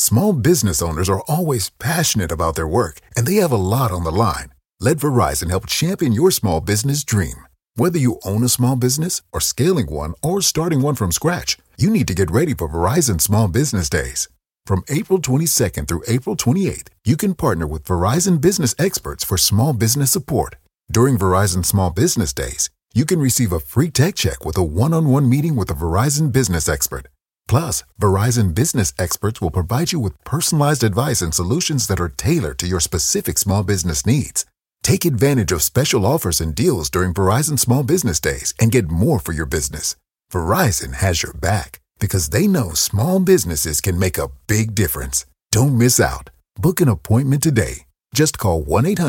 Small business owners are always passionate about their work, and they have a lot on the line. Let Verizon help champion your small business dream. Whether you own a small business or scaling one or starting one from scratch, you need to get ready for Verizon Small Business Days. From April 22nd through April 28th, you can partner with Verizon business experts for small business support. During Verizon Small Business Days, you can receive a free tech check with a one-on-one meeting with a Verizon business expert. Plus, Verizon business experts will provide you with personalized advice and solutions that are tailored to your specific small business needs. Take advantage of special offers and deals during Verizon Small Business Days and get more for your business. Verizon has your back because they know small businesses can make a big difference. Don't miss out. Book an appointment today. Just call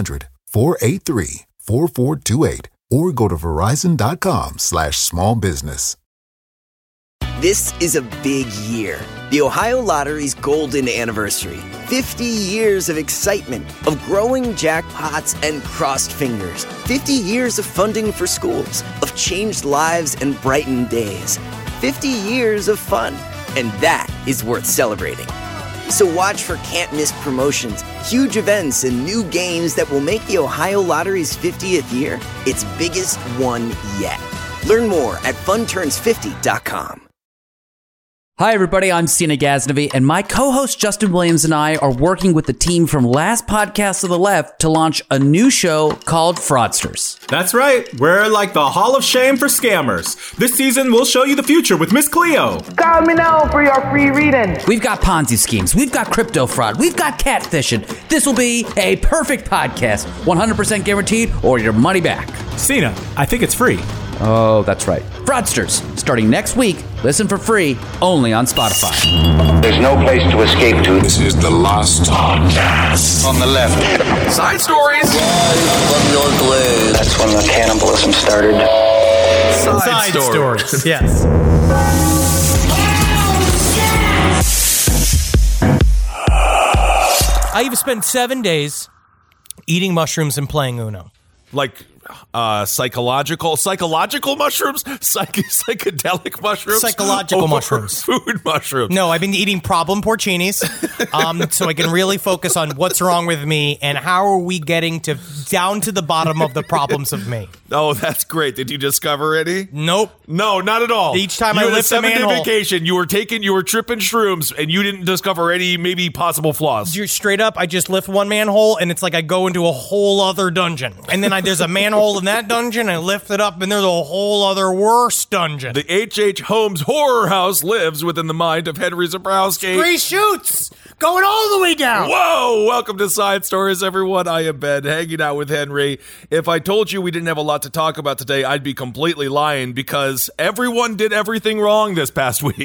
1-800-483-4428 or go to verizon.com/smallbusiness. This is a big year. The Ohio Lottery's golden anniversary. 50 years of excitement, of growing jackpots and crossed fingers. 50 years of funding for schools, of changed lives and brightened days. 50 years of fun, and that is worth celebrating. So watch for can't-miss promotions, huge events, and new games that will make the Ohio Lottery's 50th year its biggest one yet. Learn more at funturns50.com. Hi, everybody. I'm Sina Ghaznavi, and my co-host Justin Williams and I are working with the team from Last Podcast to the Left to launch a new show called Fraudsters. That's right. We're like the Hall of Shame for scammers. This season, we'll show you the future with Miss Cleo. Call me now for your free reading. We've got Ponzi schemes. We've got crypto fraud. We've got catfishing. This will be a perfect podcast. 100% guaranteed or your money back. Sina, I think it's free. Oh, that's right. Fraudsters, starting next week. Listen for free, only on Spotify. There's no place to escape to. This is the last podcast. On the left. Side stories. That's when the cannibalism started. Side stories. Yes. I've spent 7 days eating mushrooms and playing Uno. Like psychological mushrooms, psychedelic mushrooms, psychological mushrooms, food mushrooms. No, I've been eating problem porcinis, so I can really focus on what's wrong with me and how are we getting down to the bottom of the problems of me. Oh, that's great. Did you discover any? Nope. No, not at all. Each time I lift a manhole. 7-day vacation, you were tripping shrooms, and you didn't discover any maybe possible flaws. You're straight up, I just lift one manhole, and it's like I go into a whole other dungeon, and then there's a manhole in that dungeon, I lift it up, and there's a whole other worse dungeon. The H.H. Holmes Horror House lives within the mind of Henry Zebrowski. 3 shoots! Going all the way down! Whoa! Welcome to Side Stories, everyone. I am Ben, hanging out with Henry. If I told you we didn't have a lot to talk about today, I'd be completely lying, because everyone did everything wrong this past week.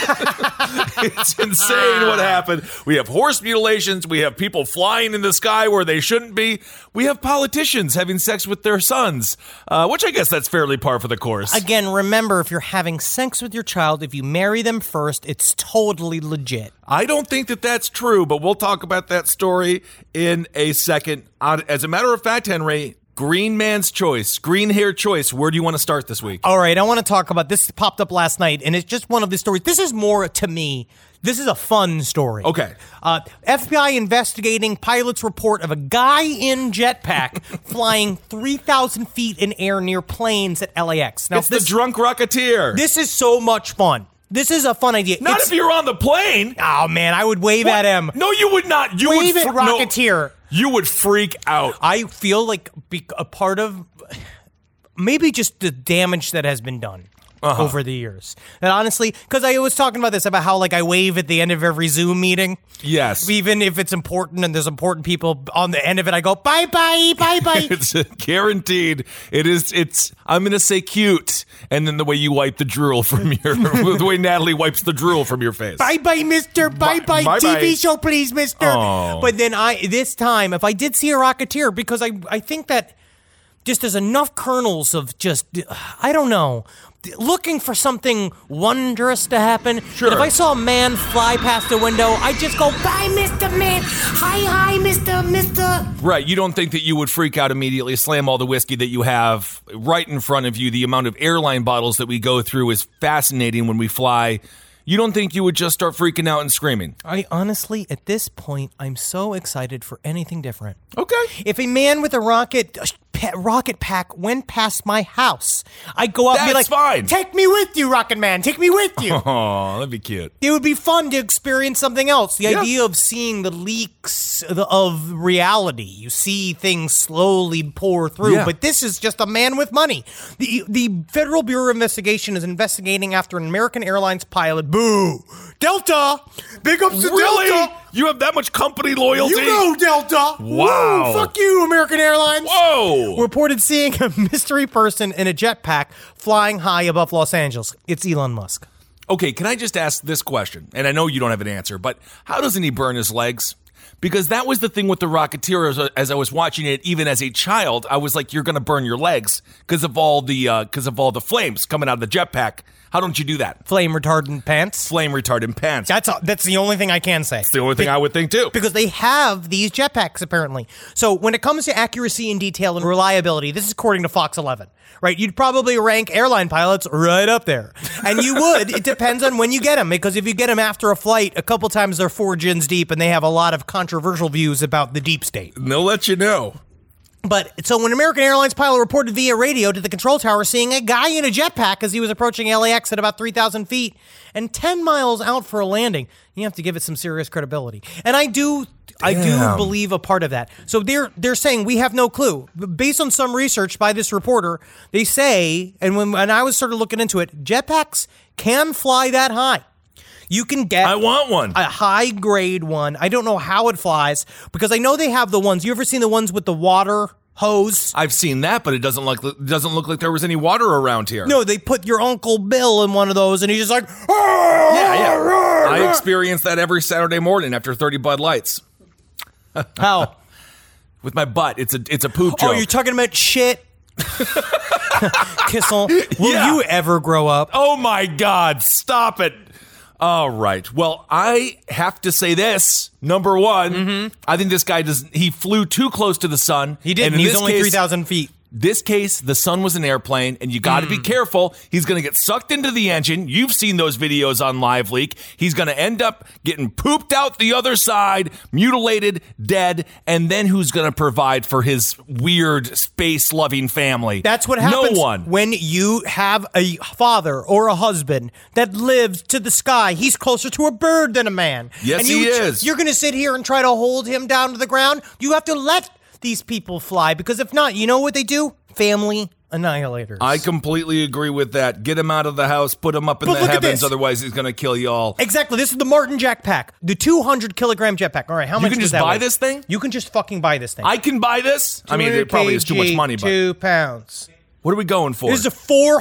It's insane what happened. We have horse mutilations. We have people flying in the sky where they shouldn't be. We have politicians having sex with their sons, which I guess that's fairly par for the course. Again, remember, if you're having sex with your child, if you marry them first, it's totally legit. I don't think that that's true, but we'll talk about that story in a second. As a matter of fact, Henry, green man's choice, green hair choice, where do you want to start this week? All right, I want to talk about this. Popped up last night, and it's just one of the stories. This is more, to me, this is a fun story. Okay. FBI investigating pilot's report of a guy in jetpack flying 3,000 feet in air near planes at LAX. Now, it's the drunk rocketeer. This is so much fun. This is a fun idea. Not if you're on the plane. Oh, man, I would wave at him. No, you would not. You wave would at Rocketeer. No, you would freak out. I feel like a part of maybe just the damage that has been done over the years. And honestly, because I was talking about this, about how like I wave at the end of every Zoom meeting. Yes. Even if it's important and there's important people on the end of it, I go, bye-bye, bye-bye. It's guaranteed. It's, I'm going to say cute. And then the way you wipe the drool from the way Natalie wipes the drool from your face. Bye-bye, mister. Bye-bye. TV show, please, mister. Oh. But then this time, if I did see a Rocketeer, because I think that just there's enough kernels of just, I don't know, looking for something wondrous to happen. Sure. And if I saw a man fly past the window, I'd just go, bye, Mr. Man. Hi, Mr. Right. You don't think that you would freak out immediately, slam all the whiskey that you have right in front of you. The amount of airline bottles that we go through is fascinating when we fly you don't think you would just start freaking out and screaming? I honestly, at this point, I'm so excited for anything different. Okay. If a man with a rocket pack went past my house, I'd go up and be like, fine. Take me with you, Rocket Man. Take me with you. Oh, that'd be cute. It would be fun to experience something else. The idea of seeing the leaks of reality. You see things slowly pour through, but this is just a man with money. The Federal Bureau of Investigation is investigating after an American Airlines pilot. Boo! Delta! Big ups to Delta! You have that much company loyalty? You go, Delta! Wow. Woo, fuck you, American Airlines! Whoa! Reported seeing a mystery person in a jetpack flying high above Los Angeles. It's Elon Musk. Okay, can I just ask this question? And I know you don't have an answer, but how doesn't he burn his legs? Because that was the thing with the Rocketeer. As I was watching it, even as a child, I was like, "You're going to burn your legs because of all the flames coming out of the jetpack." How don't you do that? Flame retardant pants. Flame retardant pants. That's the only thing I can say. It's the only thing I would think too. Because they have these jetpacks apparently. So when it comes to accuracy and detail and reliability, this is according to Fox 11, right? You'd probably rank airline pilots right up there. And you would. It depends on when you get them. Because if you get them after a flight, a couple times they're 4 gins deep and they have a lot of controversial views about the deep state. And they'll let you know. But so when American Airlines pilot reported via radio to the control tower seeing a guy in a jetpack as he was approaching LAX at about 3,000 feet and 10 miles out for a landing, you have to give it some serious credibility. And I do believe a part of that. So they're saying we have no clue. Based on some research by this reporter, they say, and when I was sort of looking into it, jetpacks can fly that high. You can get I want one. A high-grade one. I don't know how it flies, because I know they have the ones. You ever seen the ones with the water hose? I've seen that, but it doesn't look like there was any water around here. No, they put your Uncle Bill in one of those, and he's just like, yeah. I experience that every Saturday morning after 30 Bud Lights. How? With my butt. It's a poop joke. Oh, you're talking about shit? Kissel, will you ever grow up? Oh my God, stop it. All right. Well, I have to say this. Number one, I think this guy he flew too close to the sun. He didn't. He's only 3,000 feet. This case, the sun was an airplane, and you got to be careful. He's going to get sucked into the engine. You've seen those videos on LiveLeak. He's going to end up getting pooped out the other side, mutilated, dead, and then who's going to provide for his weird space-loving family? That's what happens No one. When you have a father or a husband that lives to the sky. He's closer to a bird than a man. Yes, and he is. You're going to sit here and try to hold him down to the ground? You have to let these people fly, because if not, you know what they do? Family annihilators. I completely agree with that. Get him out of the house, put him up in the heavens, otherwise he's going to kill you all. Exactly. This is the Martin jetpack, the 200-kilogram jetpack. All right, how much You can does just that buy weigh? this thing? You can just fucking buy this thing. I can buy this? I mean, it probably is too much money, but 2 pounds. what are we going for? This is a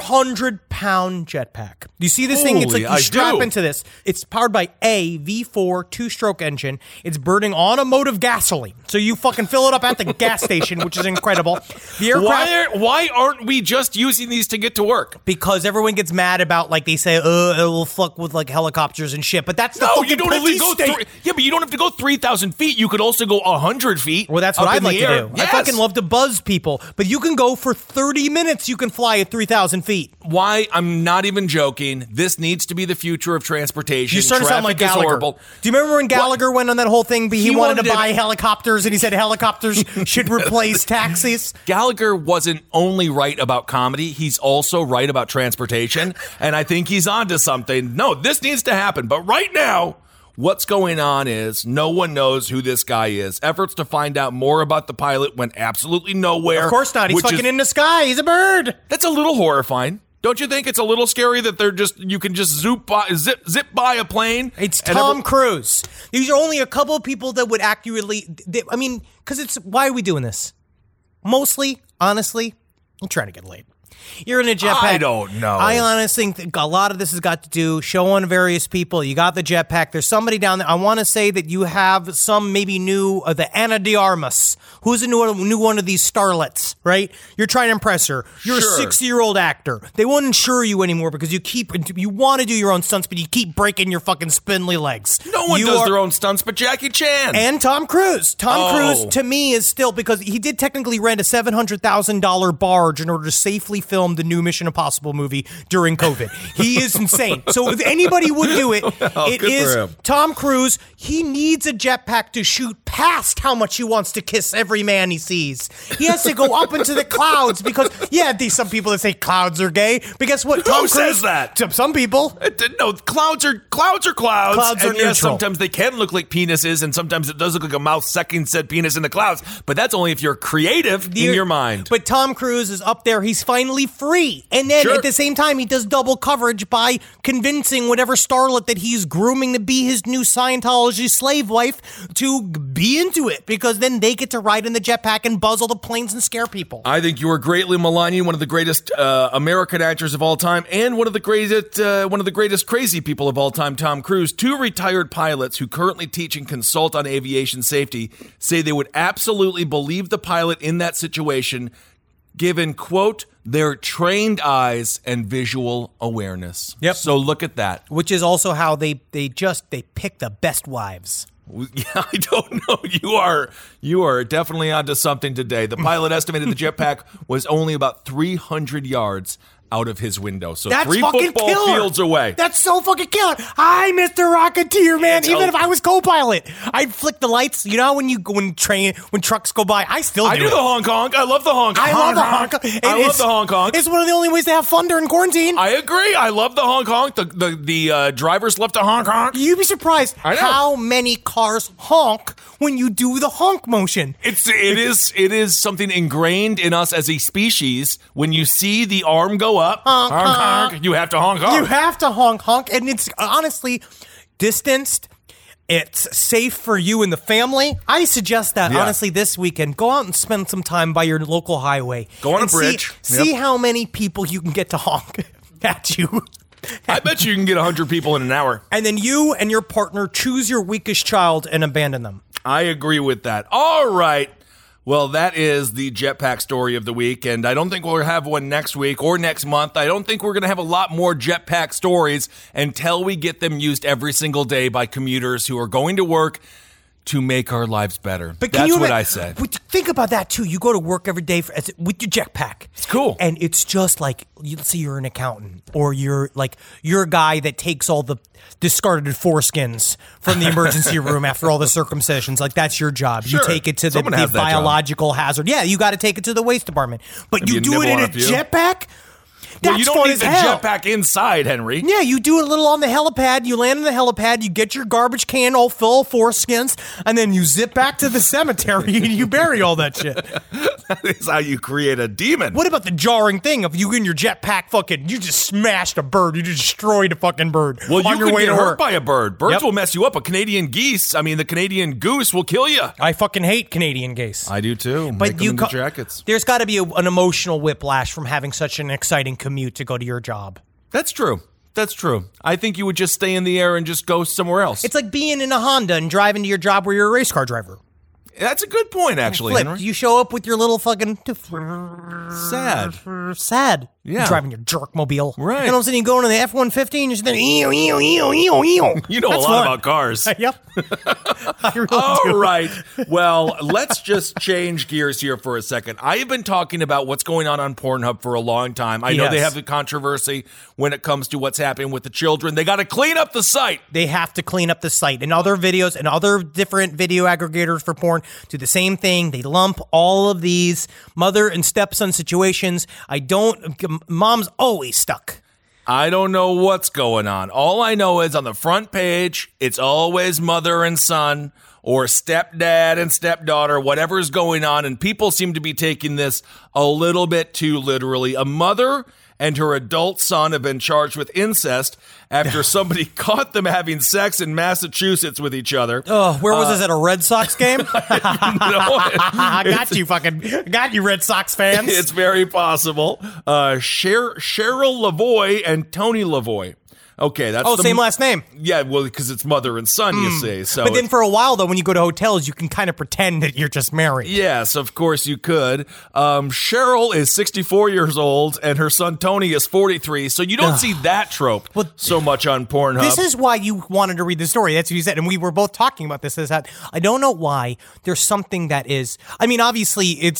400-pound jetpack. You see this thing? It's like you strap into this. It's powered by a V4 2-stroke engine. It's burning automotive gasoline. So you fucking fill it up at the gas station, which is incredible. The aircraft, Why aren't we just using these to get to work? because everyone gets mad about, like, they say, it will fuck with, like, helicopters and shit. But that's the fucking you don't have to go state. Yeah, but you don't have to go 3,000 feet. You could also go 100 feet. Well, that's what up I'd in like the to air. do. Yes. I fucking love to buzz people. But you can go for 30 minutes. You can fly at 3,000 feet. Why? I'm not even joking. This needs to be the future of transportation. You start to sound like Traffic is Gallagher. horrible. Do you remember when Gallagher went on that whole thing? He wanted to buy helicopters, and he said helicopters should replace taxis. Gallagher wasn't only right about comedy, he's also right about transportation, and I think he's onto something. No, this needs to happen, but right now, what's going on is no one knows who this guy is. Efforts to find out more about the pilot went absolutely nowhere. Of course not. He's fucking in the sky. He's a bird. That's a little horrifying. Don't you think it's a little scary that you can just zip by a plane? It's Tom Cruise. These are only a couple of people that would accurately, because why are we doing this? Mostly, honestly, I'm trying to get laid. You're in a jetpack. I don't know. I honestly think a lot of this has got to do showing various people. You got the jetpack. There's somebody down there. I want to say that you have some maybe new, the Ana de Armas, who's a new one of these starlets, right? You're trying to impress her. You're Sure. a 60-year-old actor. They won't insure you anymore because you want to do your own stunts, but you keep breaking your fucking spindly legs. No one does their own stunts but Jackie Chan. And Tom Cruise. Tom Cruise, to me, is still, because he did technically rent a $700,000 barge in order to safely filmed the new Mission Impossible movie during COVID. He is insane. So if anybody would do it, it is Tom Cruise. He needs a jetpack to shoot past how much he wants to kiss every man he sees. He has to go up into the clouds because, there's some people that say clouds are gay. But guess what? Who says that? Some people. No, clouds are clouds. Clouds are and yes, neutral. sometimes they can look like penises, and sometimes it does look like a mouth sucking said penis in the clouds. But that's only if you're creative in your mind. But Tom Cruise is up there. He's finally free. And then at the same time, he does double coverage by convincing whatever starlet that he's grooming to be his new Scientology slave wife to be into it, because then they get to ride in the jetpack and buzz all the planes and scare people. I think you are greatly maligning one of the greatest American actors of all time, and one of the greatest crazy people of all time, Tom Cruise. Two retired pilots who currently teach and consult on aviation safety say they would absolutely believe the pilot in that situation, given, quote, their trained eyes and visual awareness. Yep. So look at that. Which is also how they pick the best wives. Yeah, I don't know. You are definitely onto something today. The pilot estimated the jetpack was only about 300 yards out of his window. So that's 3 fucking football killer. Fields away. That's so fucking killer. Hi, Mr. Rocketeer, man. Even if I was co-pilot, I'd flick the lights. You know when trucks go by, I still do I do the honk honk. I love the honk honk. I love the honk. I love the honk honk. It's one of the only ways to have fun during quarantine. I agree. I love the honk honk. The drivers love to honk honk. You'd be surprised how many cars honk when you do the honk motion. It is something ingrained in us as a species. When you see the arm go up, honk, honk. You have to honk honk. You have to honk honk, and it's honestly distanced. It's safe for you and the family. I suggest that, honestly, this weekend, go out and spend some time by your local highway. Go on a bridge. See how many people you can get to honk at you. I bet you can get 100 people in an hour. And then you and your partner choose your weakest child and abandon them. I agree with that. All right. Well, that is the jetpack story of the week, and I don't think we'll have one next week or next month. I don't think we're going to have a lot more jetpack stories until we get them used every single day by commuters who are going to work to make our lives better. But that's what I said. Think about that, too. You go to work every day with your jetpack. It's cool. And it's just like, let's say you're an accountant, or you're a guy that takes all the discarded foreskins from the emergency room after all the circumcisions. Like, that's your job. Sure. You take it to the biological hazard. Yeah, you got to take it to the waste department. But you do it in a jetpack? Well, you don't need the jetpack inside, Henry. Yeah, you do it a little on the helipad. You land on the helipad. You get your garbage can all full of foreskins, and then you zip back to the cemetery and you bury all that shit. That is how you create a demon. What about the jarring thing of you in your jetpack you just smashed a bird. You destroyed a fucking bird. Well, on you your way could to get hurt work. by a bird. Birds will mess you up. The Canadian goose will kill you. I fucking hate Canadian geese. I do too. But jackets. There's got to be an emotional whiplash from having such an exciting commute to go to your job. That's true. I think you would just stay in the air and just go somewhere else. It's like being in a Honda and driving to your job where you're a race car driver. That's a good point, actually, Henry. You show up with your little fucking... Sad. Yeah. You're driving your jerkmobile. Right. And all of a sudden you go into the F-150 and you're sitting there... You know a lot about cars. Yep. I really All do. right. Well, let's just change gears here for a second. I have been talking about what's going on Pornhub for a long time. I know they have the controversy when it comes to what's happening with the children. They got to clean up the site. They have to clean up the site. And other videos and other different video aggregators for porn do the same thing. They lump all of these mother and stepson situations. Mom's always stuck. I don't know what's going on. All I know is on the front page, it's always mother and son or stepdad and stepdaughter, whatever's going on. And people seem to be taking this a little bit too literally. A mother and her adult son have been charged with incest after somebody caught them having sex in Massachusetts with each other. Oh, where was this, at a Red Sox game? I got you, Red Sox fans. It's very possible. Cheryl Lavoie and Tony Lavoie. Okay, that's same last name. Yeah, well, because it's mother and son, you see. So, but then for a while, though, when you go to hotels, you can kind of pretend that you're just married. Yes, of course you could. Cheryl is 64 years old, and her son Tony is 43. So you don't see that trope so much on Pornhub. This is why you wanted to read the story. That's what you said, and we were both talking about this. Is that I don't know why there's something that is. I mean, obviously, it's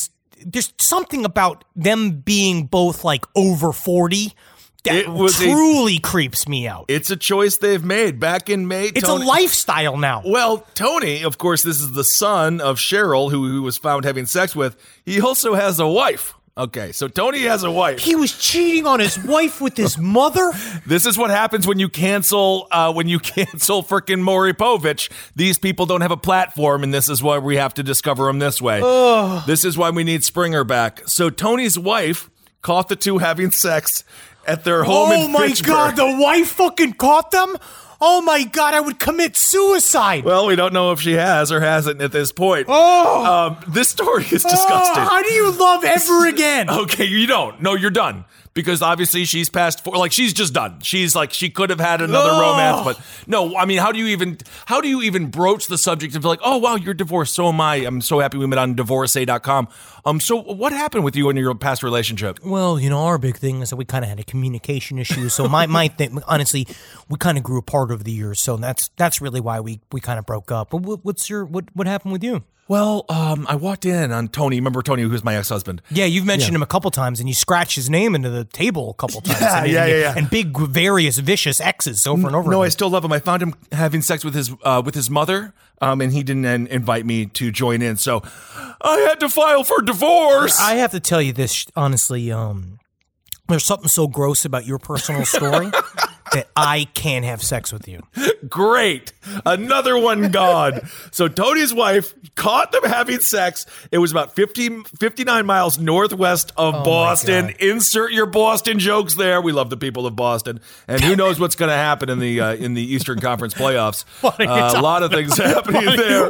there's something about them being both like over 40 that truly creeps me out. It's a choice they've made. Back in May, it's a lifestyle now. Well, Tony, of course, this is the son of Cheryl, who was found having sex with. He also has a wife. Okay, so Tony has a wife. He was cheating on his wife with his mother? This is what happens when you cancel frickin' Maury Povich. These people don't have a platform, and this is why we have to discover them this way. This is why we need Springer back. So Tony's wife caught the two having sex at their home in Fitchburg. Oh my God, the wife fucking caught them? Oh my God, I would commit suicide. Well, we don't know if she has or hasn't at this point. This story is disgusting. How do you love ever again? Okay, you don't. No, you're done. Because obviously she's past she's just done. She's like, she could have had another romance, but no, I mean, how do you even broach the subject of like, oh wow, you're divorced, so am I. I'm so happy we met on divorcee.com. So what happened with you in your past relationship? Well, our big thing is that we kind of had a communication issue. So my thing, honestly, we kind of grew apart over the years. So that's really why we kind of broke up. But what happened with you? Well, I walked in on Tony. Remember Tony, who's my ex-husband? Yeah, you've mentioned him a couple times, and you scratched his name into the table a couple times. Yeah. And big, various, vicious exes over and over. No, again. I still love him. I found him having sex with his mother, and he didn't invite me to join in. So I had to file for divorce. I have to tell you this, honestly. There's something so gross about your personal story that I can't have sex with you. Great. Another one gone. So Tony's wife caught them having sex. It was about 59 miles northwest of Boston. Insert your Boston jokes there. We love the people of Boston. And who knows what's going to happen in the Eastern Conference playoffs. A lot of things happening there.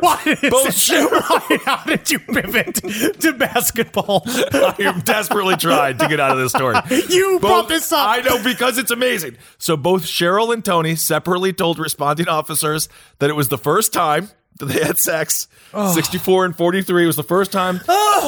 How did you pivot to basketball? I desperately tried to get out of this story. You brought this up. I know, because it's amazing. So both Cheryl and Tony separately told responding officers that it was the first time that they had sex. 64 and 43 was the first time. So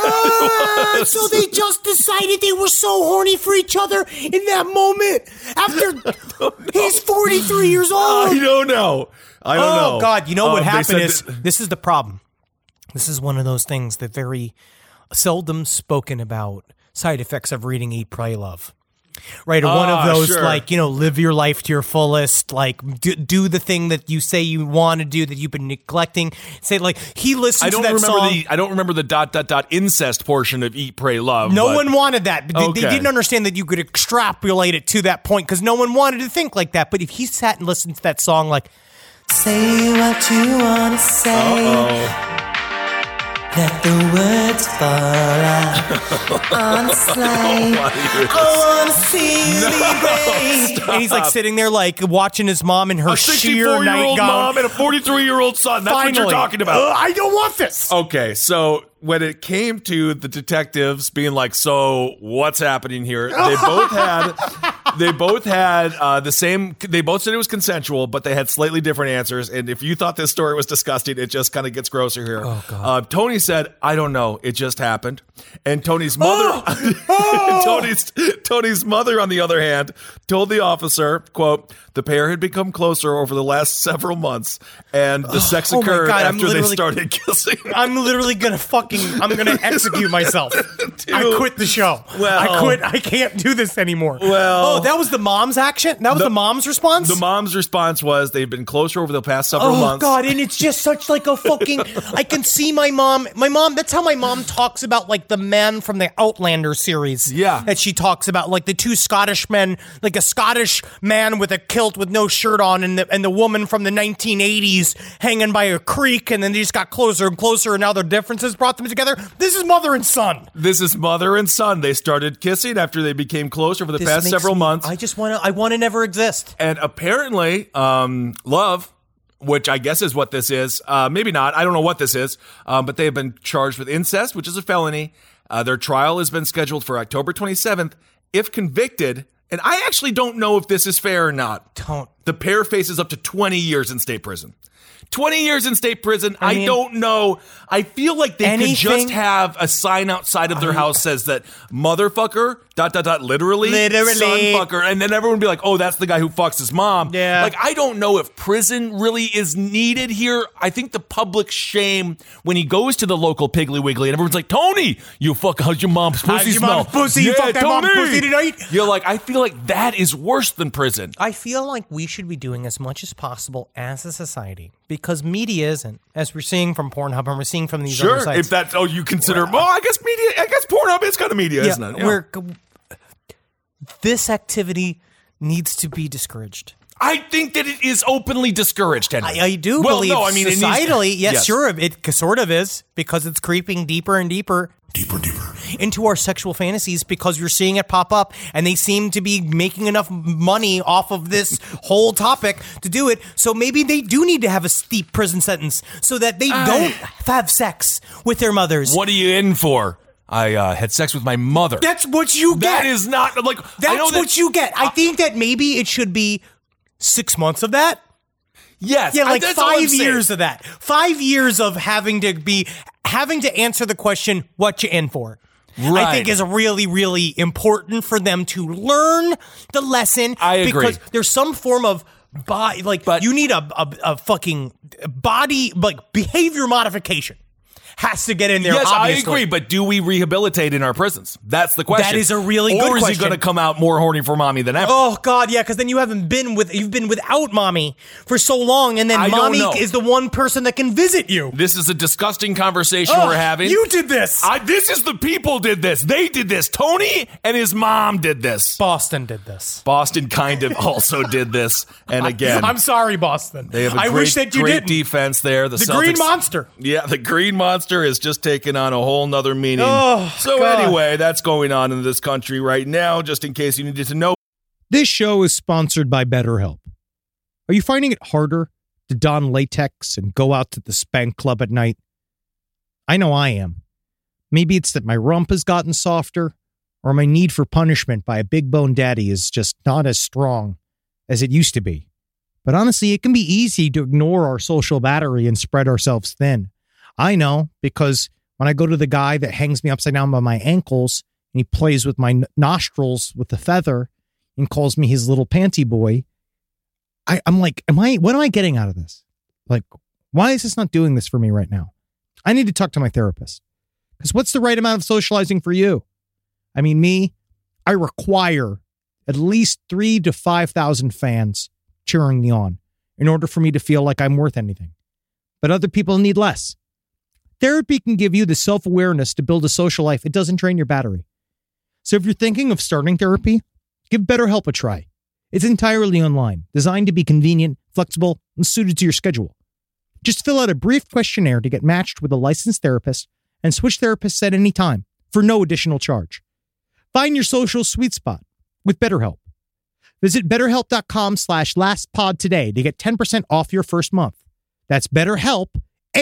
they just decided they were so horny for each other in that moment after he's 43 years old. I don't know. Oh, God. You know what happened is, this is the problem. This is one of those things that very seldom spoken about side effects of reading Eat, Pray, Love. Right, or one of those, sure. Live your life to your fullest, do the thing that you say you want to do that you've been neglecting. Say, he listens to that song. I don't remember the ... incest portion of Eat, Pray, Love. No one wanted that. They didn't understand that you could extrapolate it to that point because no one wanted to think like that. But if he sat and listened to that song, say what you want to say. Let the words fall out. Honestly, I want to see you be great. And he's sitting there watching his mom in her sheer nightgown. 64-year-old mom and a 43-year-old son. That's what you're talking about. I don't want this. Okay, so when it came to the detectives being so what's happening here? They both had the same. They both said it was consensual, but they had slightly different answers. And if you thought this story was disgusting, it just kind of gets grosser here. Oh, God. Tony said, "I don't know. It just happened." And Tony's mother, Tony's mother, on the other hand, told the officer, "quote The pair had become closer over the last several months, and the sex occurred after they started kissing." I'm literally gonna I'm gonna execute myself. Dude, I quit the show. Well, I quit. I can't do this anymore. Well, that was the mom's action? That was the mom's response? The mom's response was they've been closer over the past several months. Oh, God, and it's just such a fucking... I can see my mom, that's how my mom talks about, the man from the Outlander series. Yeah. That she talks about, the two Scottish men, a Scottish man with a kilt with no shirt on, and the woman from the 1980s hanging by a creek, and then they just got closer and closer, and now their differences brought them together. This is mother and son. This is mother and son. They started kissing after they became close over the past several months. I want to never exist. And apparently, love, which I guess is what this is, maybe not, I don't know what this is, but they have been charged with incest, which is a felony. Their trial has been scheduled for October 27th. If convicted, and I actually don't know if this is fair or not. the pair faces up to 20 years in state prison. 20 years in state prison. I don't know. I feel like they could just have a sign outside of their house says that motherfucker, ... literally, sonfucker. And then everyone would be like, oh, that's the guy who fucks his mom. Yeah. Like, I don't know if prison really is needed here. I think the public shame when he goes to the local Piggly Wiggly and everyone's like, Tony, you fuck, how's your mom's pussy smell? Mom's pussy, you fuck that mom's pussy tonight? You're like, I feel like that is worse than prison. I feel like we should be doing as much as possible as a society because media isn't, as we're seeing from Pornhub and we're seeing from these other sites. If that's, you consider, I guess media, I guess Pornhub is kind of media, isn't it? Yeah. This activity needs to be discouragaged. I think that it is openly discouraged, Henry. I do believe societally, yes, sure, it sort of is, because it's creeping deeper and deeper into our sexual fantasies because you're seeing it pop up and they seem to be making enough money off of this whole topic to do it. So maybe they do need to have a steep prison sentence so that they don't have sex with their mothers. What are you in for? I had sex with my mother. That's what you get. That is not, like, that's what you get. I think that maybe it should be 6 months of that. Yes. Yeah, like 5 years of that. 5 years of having to answer the question, what you in for? Right. I think is really, really important for them to learn the lesson. I agree. Because there's some form of body, but you need a fucking body, like behavior modification. Has to get in there, yes, obviously. I agree, but do we rehabilitate in our prisons? That's the question. That is a really good question. Or is he going to come out more horny for mommy than ever? Oh, God, yeah, because then you've been without mommy for so long, and then mommy is the one person that can visit you. This is a disgusting conversation we're having. You did this. This is the people did this. They did this. Tony and his mom did this. Boston did this. Boston kind of also did this. And again, I'm sorry, Boston. They have a great defense there. The Celtics, Green Monster. Yeah, the Green Monster is just taking on a whole nother meaning. Anyway, that's going on in this country right now, just in case you needed to know. This show is sponsored by BetterHelp. Are you finding it harder to don latex and go out to the spank club at night? I know I am. Maybe it's that my rump has gotten softer, or my need for punishment by a big bone daddy is just not as strong as it used to be. But honestly, it can be easy to ignore our social battery and spread ourselves thin. I know, because when I go to the guy that hangs me upside down by my ankles and he plays with my nostrils with the feather and calls me his little panty boy, I'm like, what am I getting out of this? Like, why is this not doing this for me right now? I need to talk to my therapist. Because what's the right amount of socializing for you? I mean, I require at least 3,000 to 5,000 fans cheering me on in order for me to feel like I'm worth anything. But other people need less. Therapy can give you the self-awareness to build a social life. It doesn't drain your battery. So if you're thinking of starting therapy, give BetterHelp a try. It's entirely online, designed to be convenient, flexible, and suited to your schedule. Just fill out a brief questionnaire to get matched with a licensed therapist and switch therapists at any time for no additional charge. Find your social sweet spot with BetterHelp. Visit BetterHelp.com/lastpod today to get 10% off your first month. That's BetterHelp,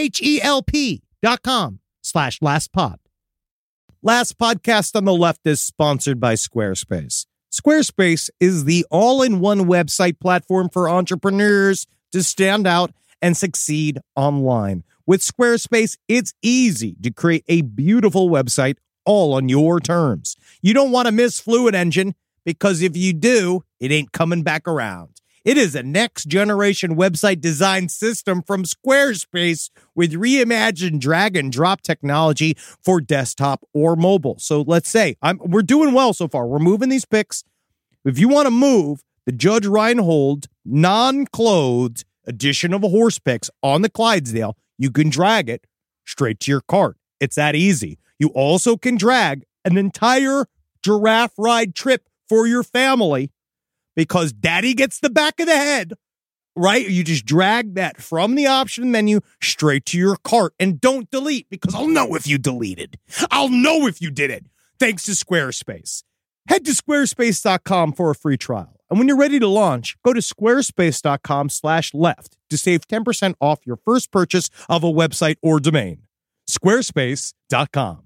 HELP.com/lastpod. Last Podcast on the Left is sponsored by Squarespace. Squarespace is the all-in-one website platform for entrepreneurs to stand out and succeed online. With Squarespace, it's easy to create a beautiful website all on your terms. You don't want to miss Fluid Engine, because if you do, it ain't coming back around. It is a next-generation website design system from Squarespace with reimagined drag-and-drop technology for desktop or mobile. So let's say, we're doing well so far. We're moving these pics. If you want to move the Judge Reinhold non-clothed edition of a horse picks on the Clydesdale, you can drag it straight to your cart. It's that easy. You also can drag an entire giraffe ride trip for your family, because daddy gets the back of the head, right? You just drag that from the option menu straight to your cart, and don't delete, because I'll know if you deleted. I'll know if you did it. Thanks to Squarespace. Head to squarespace.com for a free trial. And when you're ready to launch, go to squarespace.com/left to save 10% off your first purchase of a website or domain. Squarespace.com.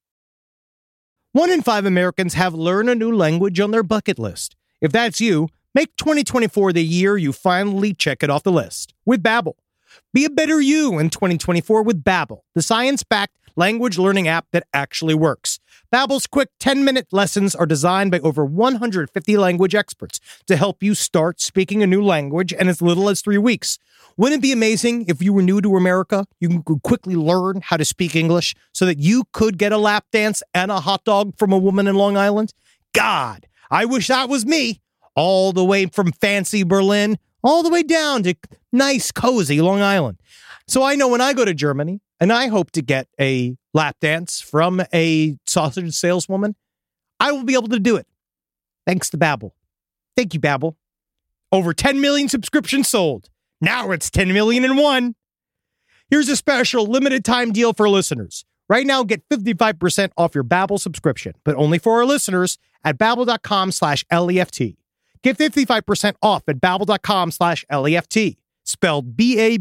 1 in 5 Americans have learned a new language on their bucket list. If that's you, Make 2024 the year you finally check it off the list with Babbel. Be a better you in 2024 with Babbel, the science-backed language learning app that actually works. Babbel's quick 10-minute lessons are designed by over 150 language experts to help you start speaking a new language in as little as 3 weeks. Wouldn't it be amazing if you were new to America, you could quickly learn how to speak English so that you could get a lap dance and a hot dog from a woman in Long Island? God, I wish that was me. All the way from fancy Berlin, all the way down to nice, cozy Long Island. So I know when I go to Germany, and I hope to get a lap dance from a sausage saleswoman, I will be able to do it. Thanks to Babbel. Thank you, Babbel. Over 10 million subscriptions sold. Now it's 10 million and one. Here's a special limited time deal for listeners. Right now, get 55% off your Babbel subscription, but only for our listeners at babbel.com/LEFT. Get 55% off at babbel.com/LEFT. Spelled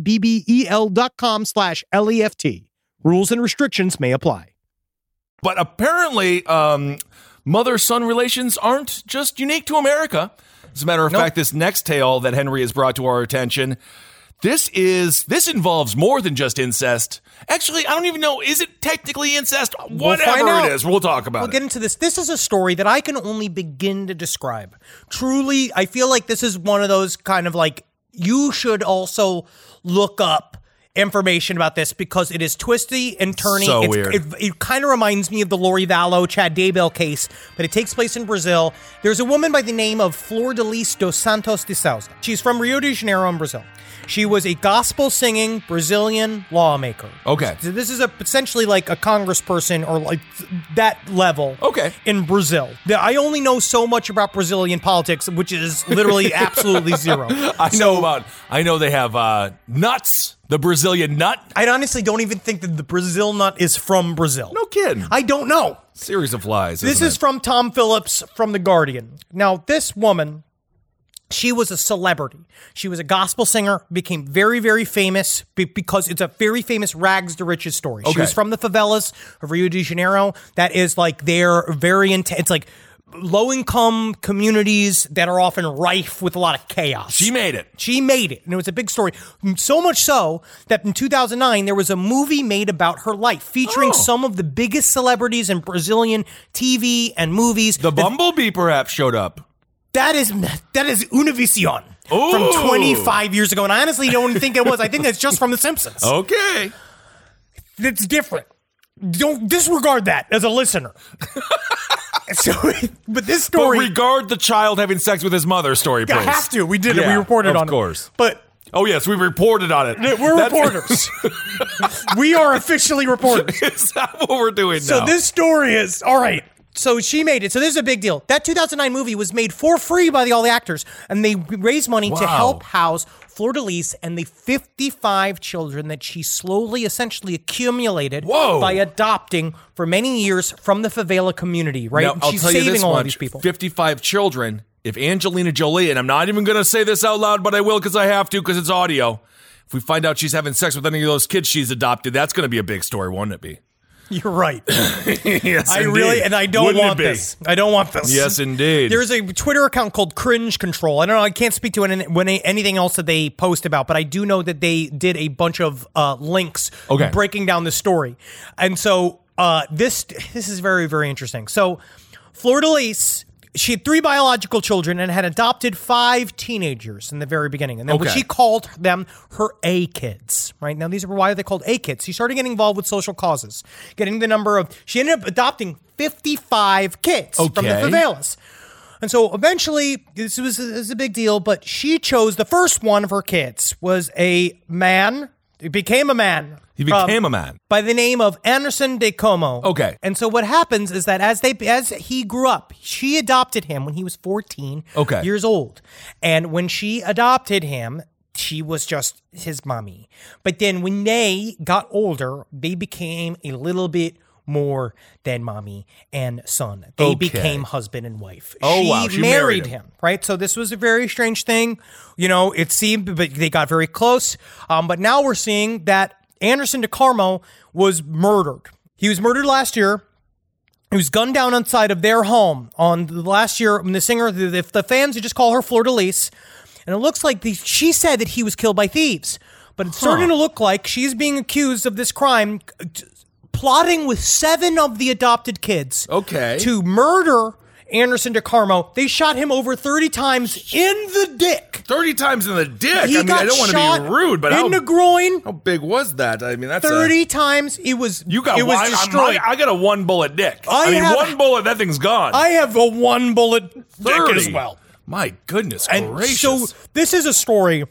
BABBEL.com/LEFT. Rules and restrictions may apply. But apparently, mother-son relations aren't just unique to America. As a matter of fact, this next tale that Henry has brought to our attention, this involves more than just incest. Actually, I don't even know. Is it technically incest? Whatever it is, we'll talk about it. We'll get into this. This is a story that I can only begin to describe. Truly, I feel like this is one of those kind of like, you should also look up information about this because it is twisty and turny. So weird. It kind of reminds me of the Lori Vallow, Chad Daybell case, but it takes place in Brazil. There's a woman by the name of Flor de Lis dos Santos de Souza. She's from Rio de Janeiro in Brazil. She was a gospel-singing Brazilian lawmaker. Okay. So this is essentially like a congressperson or like that level in Brazil. I only know so much about Brazilian politics, which is literally absolutely zero. I know they have nuts, the Brazilian nut. I honestly don't even think that the Brazil nut is from Brazil. No kidding. I don't know. Series of lies. This is from Tom Phillips from The Guardian. Now, this woman, she was a celebrity. She was a gospel singer, became very, very famous because it's a very famous rags to riches story. She was from the favelas of Rio de Janeiro. That is like their very intense, it's like low-income communities that are often rife with a lot of chaos. She made it. And it was a big story. So much so that in 2009, there was a movie made about her life featuring some of the biggest celebrities in Brazilian TV and movies. The Bumblebee perhaps showed up. That is Univision from 25 years ago. And I honestly don't think it was. I think that's just from The Simpsons. Okay. It's different. Don't disregard that as a listener. But this story... But regard the child having sex with his mother story, please. I have to. We did it. We reported on it. Of course. But... Oh, yes, we reported on it. We're reporters. We are officially reporters. Is that what we're doing now? So this story is... All right. So she made it. So this is a big deal. That 2009 movie was made for free by all the actors, and they raised money to help house Flor de Lis and the 55 children that she slowly, essentially accumulated by adopting for many years from the favela community, right? Now, She's saving all of these people. 55 children. If Angelina Jolie, and I'm not even going to say this out loud, but I will because I have to because it's audio. If we find out she's having sex with any of those kids she's adopted, that's going to be a big story, won't it be? You're right. Yes, I really, and I don't want this. I don't want this. Yes, indeed. There's a Twitter account called Cringe Control. I don't know. I can't speak to anything else that they post about, but I do know that they did a bunch of links breaking down the story. And so this is very, very interesting. So Flor de Lis, she had 3 biological children and had adopted 5 teenagers in the very beginning. And then she called them her A kids, right? Now, why are they called A kids? She started getting involved with social causes, she ended up adopting 55 kids from the favelas. And so eventually, this was a big deal, but she chose the first one of her kids was a man. He became a man. By the name of Anderson de Como. Okay. And so what happens is that as he grew up, she adopted him when he was 14 years old. And when she adopted him, she was just his mommy. But then when they got older, they became a little bit more than mommy and son. They became husband and wife. She married him, right? So this was a very strange thing. You know, it seemed, but they got very close. But now we're seeing that Anderson de Como was murdered. He was murdered last year. He was gunned down outside of their home on the last year. The singer, the fans would just call her Fleur de Lis. And it looks like she said that he was killed by thieves. But it's starting to look like she's being accused of this crime, plotting with 7 of the adopted kids. Okay. To murder Anderson DeCarmo. They shot him over 30 times in the dick. 30 times in the dick? He got I don't want shot to be rude, but in the groin. How big was that? I mean, that's 30 times. It was destroyed. I got a 1-bullet dick. One bullet, that thing's gone. I have a 1-bullet dick as well. My goodness and gracious. So this is a story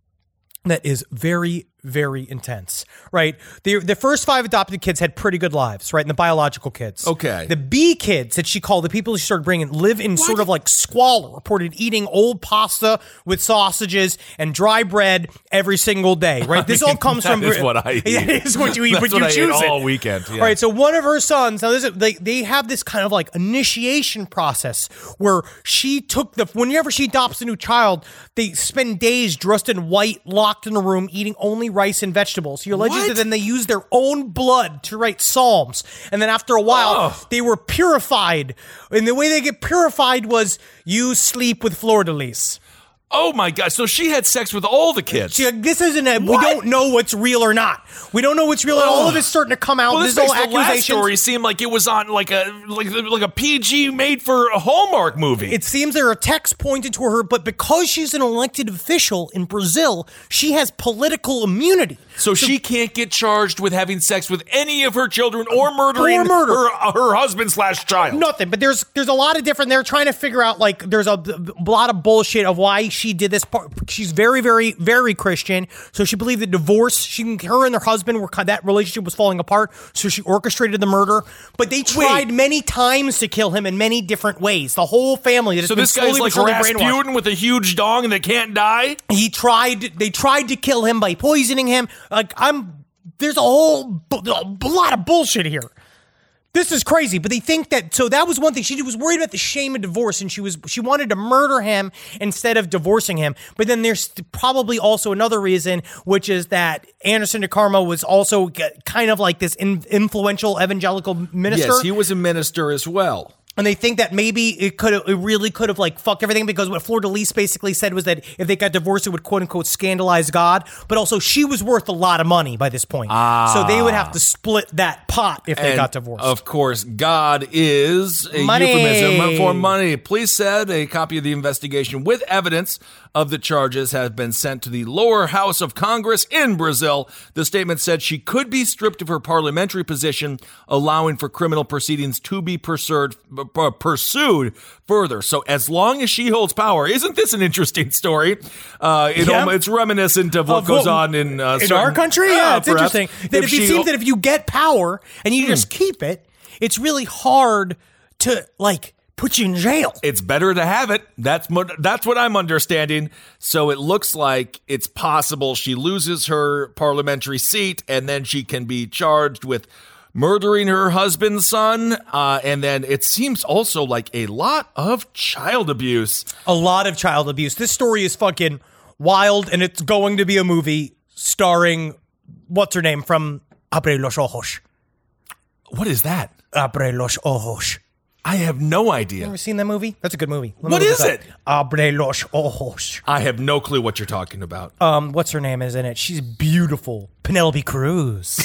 that is very, very intense, right? The first 5 adopted kids had pretty good lives, right? And the biological kids. Okay. The B kids that she called, the people she started bringing, live in sort of like squalor, reported eating old pasta with sausages and dry bread every single day, right? This all comes from... That is what I eat. It is what you eat, but you choose it. All weekend. Yeah. Right, so one of her sons, now they have this kind of like initiation process where she took whenever she adopts a new child, they spend days dressed in white, locked in a room, eating only rice and vegetables. He alleges that then they used their own blood to write psalms. And then after a while, they were purified. And the way they get purified was you sleep with Fleur de Lis. Oh my God. So she had sex with all the kids. This isn't we don't know what's real or not. We don't know what's real. All of it's starting to come out. Well, this makes the last story seem like it was on like a PG made for a Hallmark movie. It seems there are texts pointed to her, but because she's an elected official in Brazil, she has political immunity. So she can't get charged with having sex with any of her children or murdering her husband/child. Nothing. But there's a lot of different. They're trying to figure out there's a lot of bullshit of why she did this part. She's very, very, very Christian. So she believed that divorce, her and their husband that relationship was falling apart. So she orchestrated the murder. But they tried many times to kill him in many different ways. The whole family. So this guy's like Rasputin with a huge dong and that can't die? They tried to kill him by poisoning him. There's a lot of bullshit here. This is crazy, but they think that, so that was one thing. She was worried about the shame of divorce, and she wanted to murder him instead of divorcing him. But then there's probably also another reason, which is that Anderson DeCarmo was also kind of like this influential evangelical minister. Yes, he was a minister as well. And they think that maybe it really could have like fucked everything, because what Fleur de Lis basically said was that if they got divorced, it would quote unquote scandalize God. But also she was worth a lot of money by this point. So they would have to split that pot if they got divorced. Of course, God is a euphemism for money. Police said a copy of the investigation with evidence of the charges have been sent to the lower house of Congress in Brazil. The statement said she could be stripped of her parliamentary position, allowing for criminal proceedings to be pursued further. So as long as she holds power, isn't this an interesting story? It's reminiscent of what goes on in our country. Yeah, it's interesting. That it seems that if you get power and you just keep it, it's really hard to put you in jail. It's better to have it. That's what I'm understanding. So it looks like it's possible she loses her parliamentary seat, and then she can be charged with murdering her husband's son. And then it seems also like a lot of child abuse. A lot of child abuse. This story is fucking wild, and it's going to be a movie starring, what's her name, from Abre los Ojos. What is that? Abre los Ojos. I have no idea. You ever seen that movie? That's a good movie. What is it? Abre los Ojos. I have no clue what you're talking about. What's her name is in it? She's beautiful. Penelope Cruz.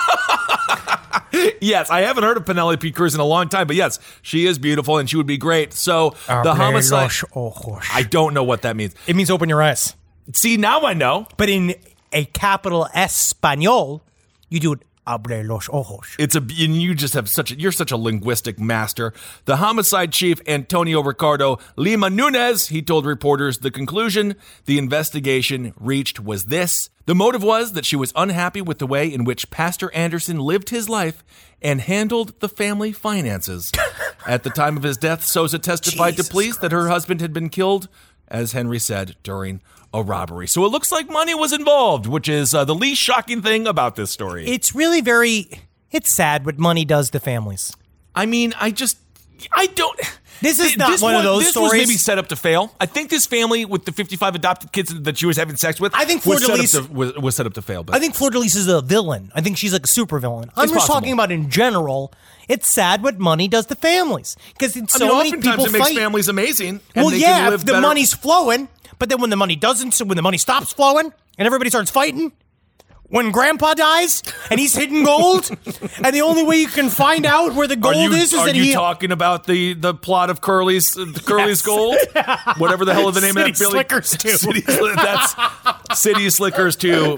Yes, I haven't heard of Penelope Cruz in a long time, but yes, she is beautiful and she would be great. So the homicide, I don't know what that means. It means open your eyes. See, now I know. But in a capital Espanol, you do it. Abre los ojos. You're such a linguistic master. The homicide chief, Antonio Ricardo Lima Nunez, he told reporters the conclusion the investigation reached was this. The motive was that she was unhappy with the way in which Pastor Anderson lived his life and handled the family finances. At the time of his death, Souza testified to police that her husband had been killed, as Henry said, during a robbery. So it looks like money was involved, which is the least shocking thing about this story. It's really it's sad what money does to families. I mean, I don't. This is not one of those stories. This was maybe set up to fail. I think this family with the 55 adopted kids that she was having sex with, I think was set up to fail. But I think Fleur de Lis is a villain. I think she's like a super villain. I'm just talking about in general. It's sad what money does to families because many people it makes families amazing. And well, they yeah, can live if the better. money's flowing, but then when the money doesn't, so when the money stops flowing and everybody starts fighting. When Grandpa dies and he's hidden gold, and the only way you can find out where the gold is that Are you talking about the plot of Curly's Gold? Whatever the hell is the name of that, Billy? Slickers 2. That's City Slickers 2.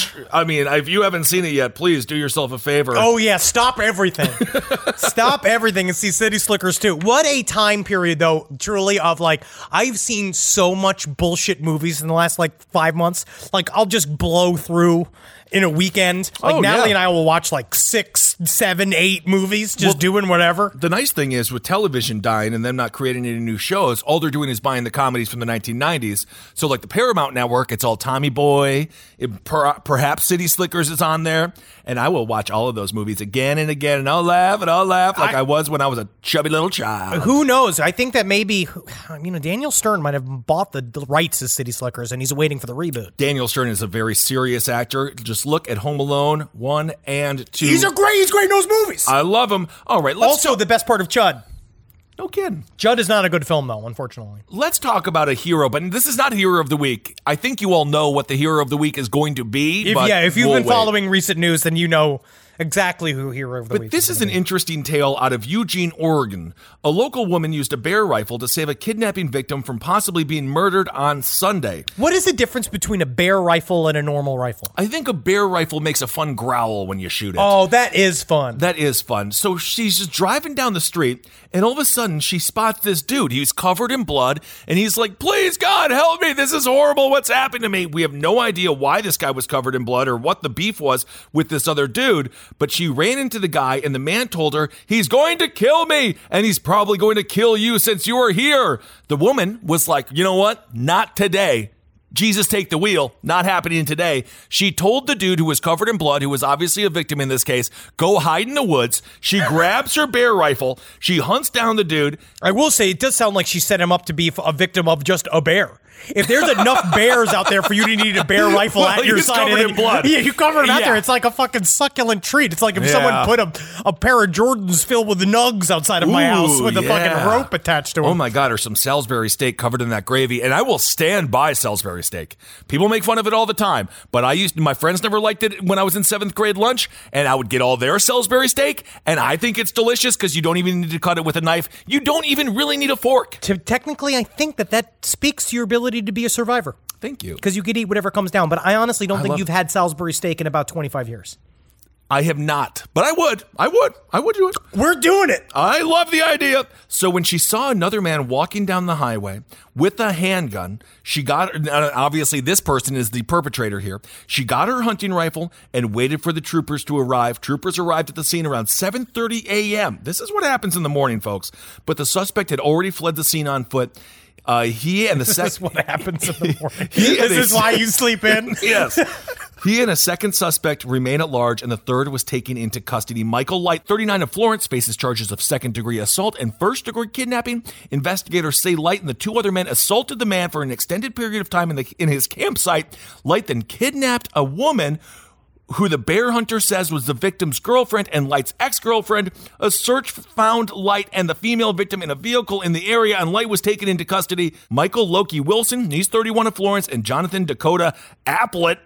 If you haven't seen it yet, please do yourself a favor. Oh, yeah. Stop everything. Stop everything and see City Slickers 2. What a time period, though, truly, of I've seen so much bullshit movies in the last 5 months. I'll just blow through in a weekend. Natalie and I will watch 6, 7, 8 movies, doing whatever. The nice thing is with television dying and them not creating any new shows, all they're doing is buying the comedies from the 1990s. So the Paramount Network, it's all Tommy Boy, perhaps City Slickers is on there, and I will watch all of those movies again and again, and I'll laugh like I was when I was a chubby little child. Who knows? I think that maybe, Daniel Stern might have bought the rights to City Slickers, and he's waiting for the reboot. Daniel Stern is a very serious actor. Just look at Home Alone 1 and 2. He's great in those movies. I love him. All right. Also, the best part of Chud. No kidding. Chud is not a good film, though, unfortunately. Let's talk about a hero, but this is not Hero of the Week. I think you all know what the Hero of the Week is going to be. If you've been following recent news, then you know exactly who Hero of the Week is. But this is an interesting tale out of Eugene, Oregon. A local woman used a bear rifle to save a kidnapping victim from possibly being murdered on Sunday. What is the difference between a bear rifle and a normal rifle? I think a bear rifle makes a fun growl when you shoot it. Oh, that is fun. That is fun. So she's just driving down the street, and all of a sudden she spots this dude. He's covered in blood, and he's like, "Please, God, help me. This is horrible. What's happened to me?" We have no idea why this guy was covered in blood or what the beef was with this other dude, but she ran into the guy, and the man told her, "He's going to kill me, and he's probably going to kill you since you are here." The woman was like, "You know what? Not today. Jesus, take the wheel. Not happening today." She told the dude who was covered in blood, who was obviously a victim in this case, go hide in the woods. She grabs her bear rifle. She hunts down the dude. I will say, it does sound like she set him up to be a victim of just a bear. If there's enough bears out there for you to need a bear rifle at your side, covered in blood. Yeah, you cover him out there. It's like a fucking succulent treat. It's like if someone put a pair of Jordans filled with the nugs outside of my house with a fucking rope attached to them. Oh my God, or some Salisbury steak covered in that gravy. And I will stand by Salisbury steak. People make fun of it all the time, but my friends never liked it when I was in 7th grade lunch, and I would get all their Salisbury steak, and I think it's delicious because you don't even need to cut it with a knife. You don't even really need a fork. Technically, I think that speaks to your ability to be a survivor. Thank you. Because you could eat whatever comes down, but I honestly don't think you've had Salisbury steak in about 25 years. I have not, but I would do it. We're doing it. I love the idea. So when she saw another man walking down the highway with a handgun, she got, obviously this person is the perpetrator here. She got her hunting rifle and waited for the troopers to arrive. Troopers arrived at the scene around 7:30 a.m. This is what happens in the morning, folks. But the suspect had already fled the scene on foot. This is what happens in the morning. This is why you sleep in? Yes. He and a second suspect remain at large, and the third was taken into custody. Michael Light, 39 of Florence, faces charges of second-degree assault and first-degree kidnapping. Investigators say Light and the two other men assaulted the man for an extended period of time in his campsite. Light then kidnapped a woman who the bear hunter says was the victim's girlfriend and Light's ex-girlfriend. A search found Light and the female victim in a vehicle in the area, and Light was taken into custody. Michael Loki Wilson, he's 31 of Florence, and Jonathan Dakota Applett,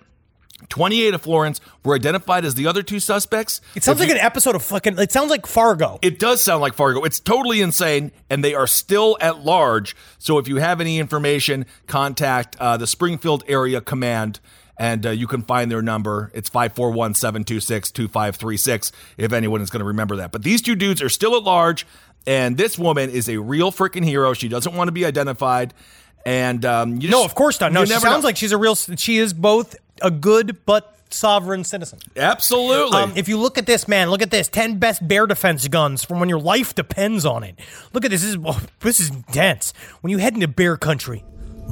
28 of Florence, were identified as the other two suspects. It sounds like an episode of it sounds like Fargo. It does sound like Fargo. It's totally insane, and they are still at large. So if you have any information, contact the Springfield Area Command, and you can find their number. It's 541-726-2536 if anyone is going to remember that. But these two dudes are still at large, and this woman is a real freaking hero. She doesn't want to be identified. And no, of course not. No, she sounds like she is both a good but sovereign citizen. Absolutely. If you look at this, man, look at this. 10 best bear defense guns from when your life depends on it. Look at this. This is intense. When you head into bear country,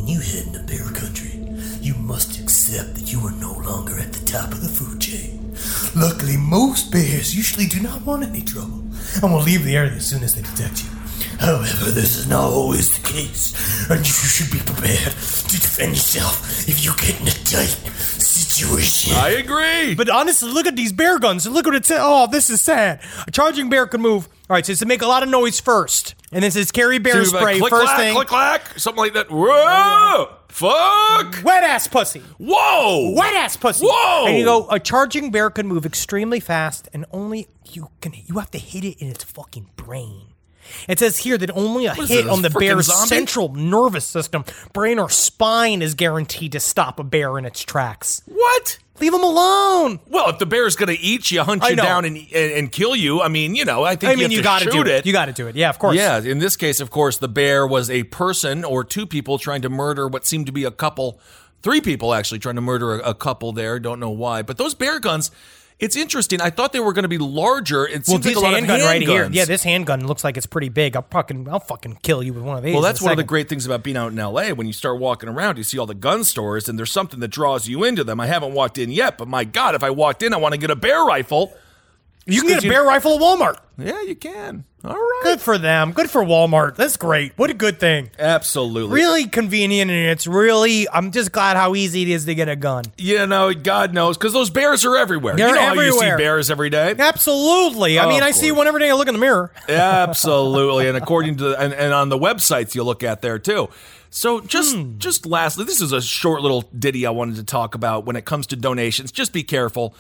you must accept that you are no longer at the top of the food chain. Luckily, most bears usually do not want any trouble and will leave the area as soon as they detect you. However, this is not always the case, and you should be prepared to defend yourself if you get in a tight situation. I agree. But honestly, look at these bear guns. Look what it says. Oh, this is sad. A charging bear can move. All right, so it's to make a lot of noise first. And this is carry bear spray click, first clack, thing. Click, clack, something like that. Whoa! Fuck! Wet ass pussy. Whoa! Wet ass pussy. Whoa! And you go, a charging bear can move extremely fast, and only you have to hit it in its fucking brain. It says here that only a hit on the bear's central nervous system, brain, or spine is guaranteed to stop a bear in its tracks. What? Leave him alone. Well, if the bear's going to eat you, hunt you down, and kill you, I mean, you know, I think you have to shoot it. You got to do it. Yeah, of course. Yeah, in this case, of course, the bear was a person or two people trying to murder what seemed to be a couple. 3 people actually trying to murder a couple there. Don't know why. But those bear guns, it's interesting. I thought they were going to be larger. It seems like a lot of handgun right here. Yeah, this handgun looks like it's pretty big. I'll fucking kill you with one of these. Well, that's one of the great things about being out in LA. When you start walking around, you see all the gun stores, and there's something that draws you into them. I haven't walked in yet, but my God, if I walked in, I want to get a bear rifle. You can get a bear rifle at Walmart. Yeah, you can. All right. Good for them. Good for Walmart. That's great. What a good thing. Absolutely. Really convenient, and it's really, I'm just glad how easy it is to get a gun. You know, God knows, because those bears are everywhere. They're everywhere. How you see bears every day? Absolutely. I mean, I see one every day I look in the mirror. Absolutely. And according to, and on the websites you look at there too. So just lastly, this is a short little ditty I wanted to talk about when it comes to donations. Just be careful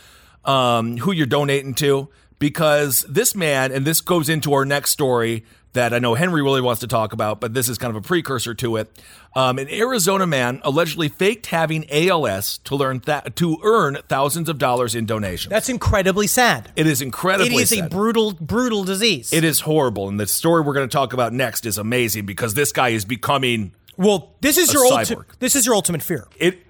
who you're donating to, because this man, and this goes into our next story that I know Henry really wants to talk about, but this is kind of a precursor to it. An Arizona man allegedly faked having ALS to earn thousands of dollars in donations. That's incredibly sad. It is incredibly sad. It is a brutal disease. It is horrible, and the story we're going to talk about next is amazing because this guy is becoming this is your ultimate fear.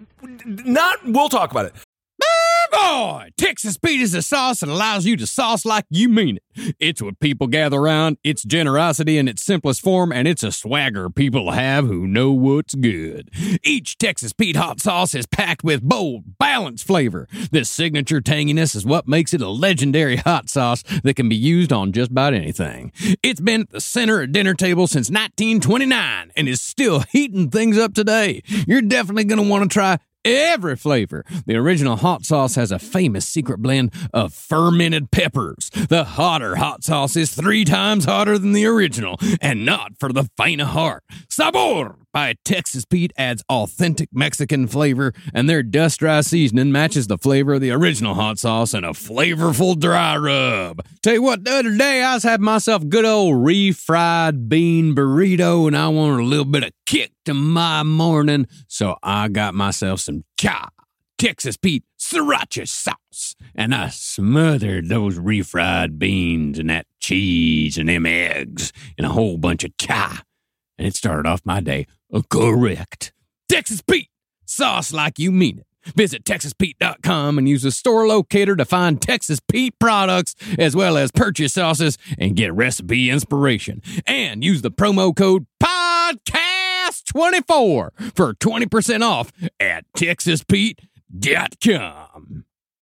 We'll talk about it. Boy, Texas Pete is a sauce that allows you to sauce like you mean it. It's what people gather around, it's generosity in its simplest form, and it's a swagger people have who know what's good. Each Texas Pete hot sauce is packed with bold, balanced flavor. This signature tanginess is what makes it a legendary hot sauce that can be used on just about anything. It's been at the center of dinner tables since 1929 and is still heating things up today. You're definitely going to want to try every flavor. The original hot sauce has a famous secret blend of fermented peppers. The hotter hot sauce is 3 times hotter than the original, and not for the faint of heart. Sabor by Texas Pete adds authentic Mexican flavor, and their dust-dry seasoning matches the flavor of the original hot sauce in a flavorful dry rub. Tell you what, the other day I was having myself a good old refried bean burrito, and I wanted a little bit of kick to my morning, so I got myself some Texas Pete sriracha sauce, and I smothered those refried beans and that cheese and them eggs in a whole bunch of and it started off my day correct. Texas Pete, sauce like you mean it. Visit TexasPete.com and use the store locator to find Texas Pete products as well as purchase sauces and get recipe inspiration. And use the promo code PODCAST24 for 20% off at TexasPete.com.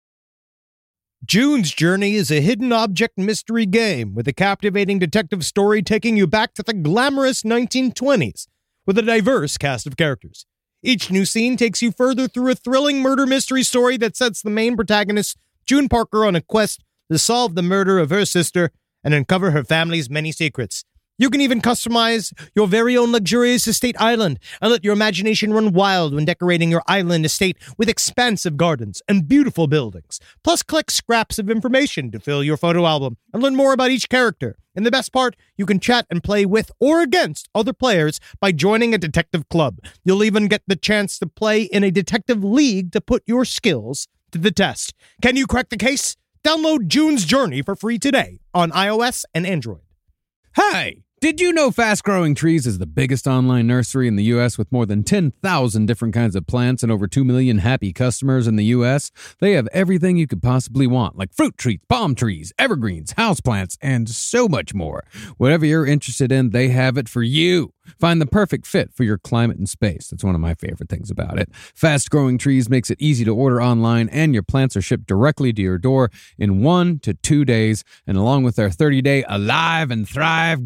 June's Journey is a hidden object mystery game with a captivating detective story taking you back to the glamorous 1920s with a diverse cast of characters. Each new scene takes you further through a thrilling murder mystery story that sets the main protagonist, June Parker, on a quest to solve the murder of her sister and uncover her family's many secrets. You can even customize your very own luxurious estate island and let your imagination run wild when decorating your island estate with expansive gardens and beautiful buildings. Plus, collect scraps of information to fill your photo album and learn more about each character. And the best part, you can chat and play with or against other players by joining a detective club. You'll even get the chance to play in a detective league to put your skills to the test. Can you crack the case? Download June's Journey for free today on iOS and Android. Hey! Did you know Fast Growing Trees is the biggest online nursery in the U.S. with more than 10,000 different kinds of plants and over 2 million happy customers in the U.S.? They have everything you could possibly want, like fruit trees, palm trees, evergreens, houseplants, and so much more. Whatever you're interested in, they have it for you. Find the perfect fit for your climate and space. That's one of my favorite things about it. Fast Growing Trees makes it easy to order online, and your plants are shipped directly to your door in 1 to 2 days. And along with their 30-day Alive and Thrive guarantee,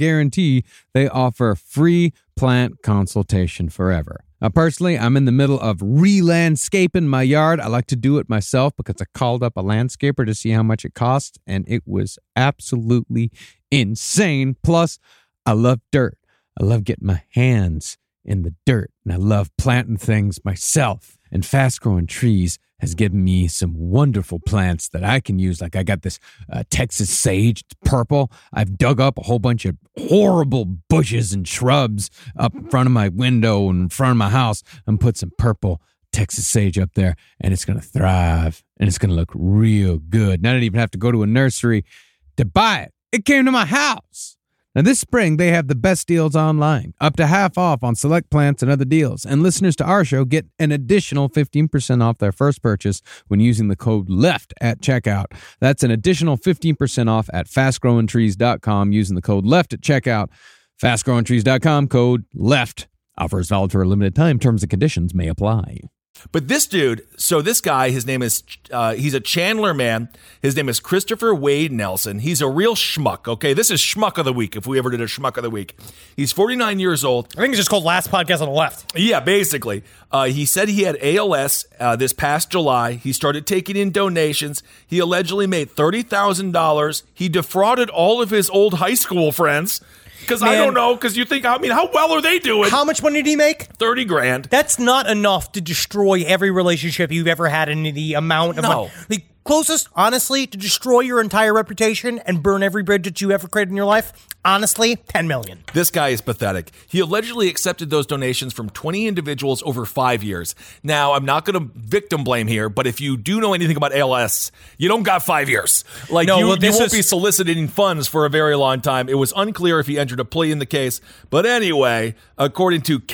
guarantee they offer free plant consultation forever. Now, personally, I'm in the middle of re-landscaping my yard. I like to do it myself because I called up a landscaper to see how much it costs, and it was absolutely insane. Plus, I love dirt. I love getting my hands in the dirt, and I love planting things myself. And Fast Growing Trees has given me some wonderful plants that I can use. Like I got this Texas sage, it's purple. I've dug up a whole bunch of horrible bushes and shrubs up in front of my window and in front of my house and put some purple Texas sage up there, and it's going to thrive, and it's going to look real good. And I didn't even have to go to a nursery to buy it. It came to my house. Now, this spring, they have the best deals online, up to half off on select plants and other deals. And listeners to our show get an additional 15% off their first purchase when using the code LEFT at checkout. That's an additional 15% off at fastgrowingtrees.com using the code LEFT at checkout. Fastgrowingtrees.com, code LEFT. Offers valid for a limited time. Terms and conditions may apply. But this dude, so this guy, his name is, he's a Chandler man. His name is Christopher Wade Nelson. He's a real schmuck, okay? This is Schmuck of the Week, if we ever did a Schmuck of the Week. He's 49 years old. I think it's just called Last Podcast on the Left. Yeah, basically. He said he had ALS this past July. He started taking in donations. He allegedly made $30,000. He defrauded all of his old high school friends. Because I don't know, because you think, I mean, how well are they doing? How much money did he make? $30,000. That's not enough to destroy every relationship you've ever had in the amount of money. The closest, honestly, to destroy your entire reputation and burn every bridge that you ever created in your life, honestly, $10 million. This guy is pathetic. He allegedly accepted those donations from 20 individuals over 5 years. Now, I'm not going to victim blame here, but if you do know anything about ALS, you don't got 5 years. Like, you won't be soliciting funds for a very long time. It was unclear if he entered a plea in the case. But anyway, according to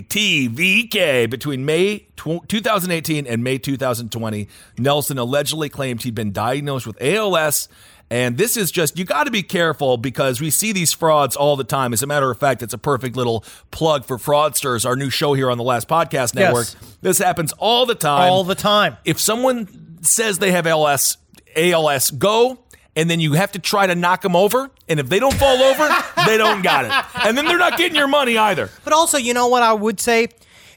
KTVK, between May 2018 and May 2020, Nelson allegedly claimed he'd been diagnosed with ALS. And this is just, you got to be careful because we see these frauds all the time. As a matter of fact, it's a perfect little plug for Fraudsters, our new show here on the Last Podcast Network. Yes. This happens all the time. All the time. If someone says they have ALS, go, and then you have to try to knock them over. And if they don't fall over, they don't got it. And then they're not getting your money either. But also, you know what I would say?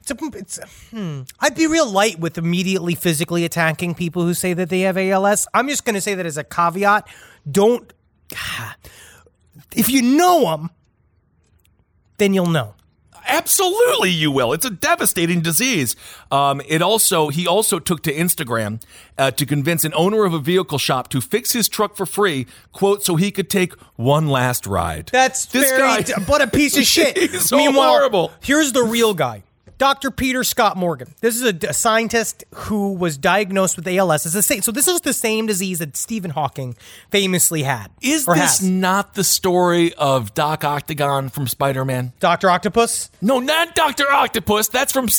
I'd be real light with immediately physically attacking people who say that they have ALS. I'm just going to say that as a caveat. If you know them, then you'll know. Absolutely, you will. It's a devastating disease. He also took to Instagram to convince an owner of a vehicle shop to fix his truck for free, quote, so he could take one last ride. That's but a piece of shit. He's so horrible. Here's the real guy. Dr. Peter Scott Morgan. This is a scientist who was diagnosed with ALS. So this is the same disease that Stephen Hawking famously had. Is this not the story of Doc Octagon from Spider-Man? Dr. Octopus? No, not Dr. Octopus. That's from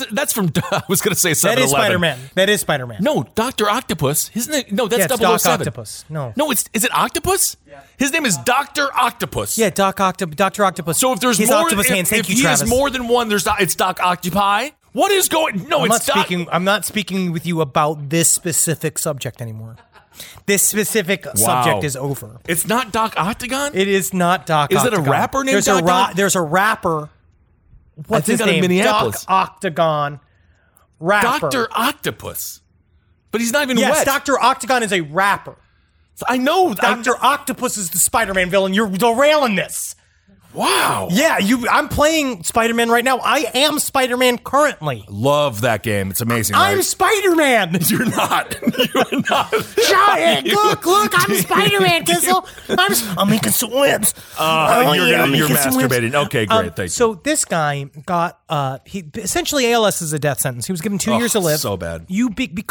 I was going to say 7-11. That is Spider-Man. That is Spider-Man. No, Dr. Octopus. Isn't it? No, that's 007. Doc Octopus. No, is it Octopus? Yeah. His name is Dr. Octopus. Yeah, Dr. Octopus. So if there's his more, octopus hands, if he has more than one, it's Doc Octopi. What is going? No, I'm not speaking with you about this specific subject anymore. This specific subject is over. It's not Doc Octagon? It is not Doc Octagon. Is it a rapper named Doc? There's a rapper. What's his name? Minneapolis. Doc Octagon. Rapper. Dr. Octopus. But he's not even wet. Yes, Dr. Octagon is a rapper. I know. Dr. Octopus is the Spider-Man villain. You're derailing this. Wow. Yeah, I'm playing Spider-Man right now. I am Spider-Man currently. Love that game. It's amazing, right? I'm Spider-Man. You're not. You're not. Giant. Look, I'm Spider-Man, Kissel. I'm making some webs. You're masturbating. Okay, great. Thank you. So this guy got, essentially ALS is a death sentence. He was given 2 years to live. So bad. You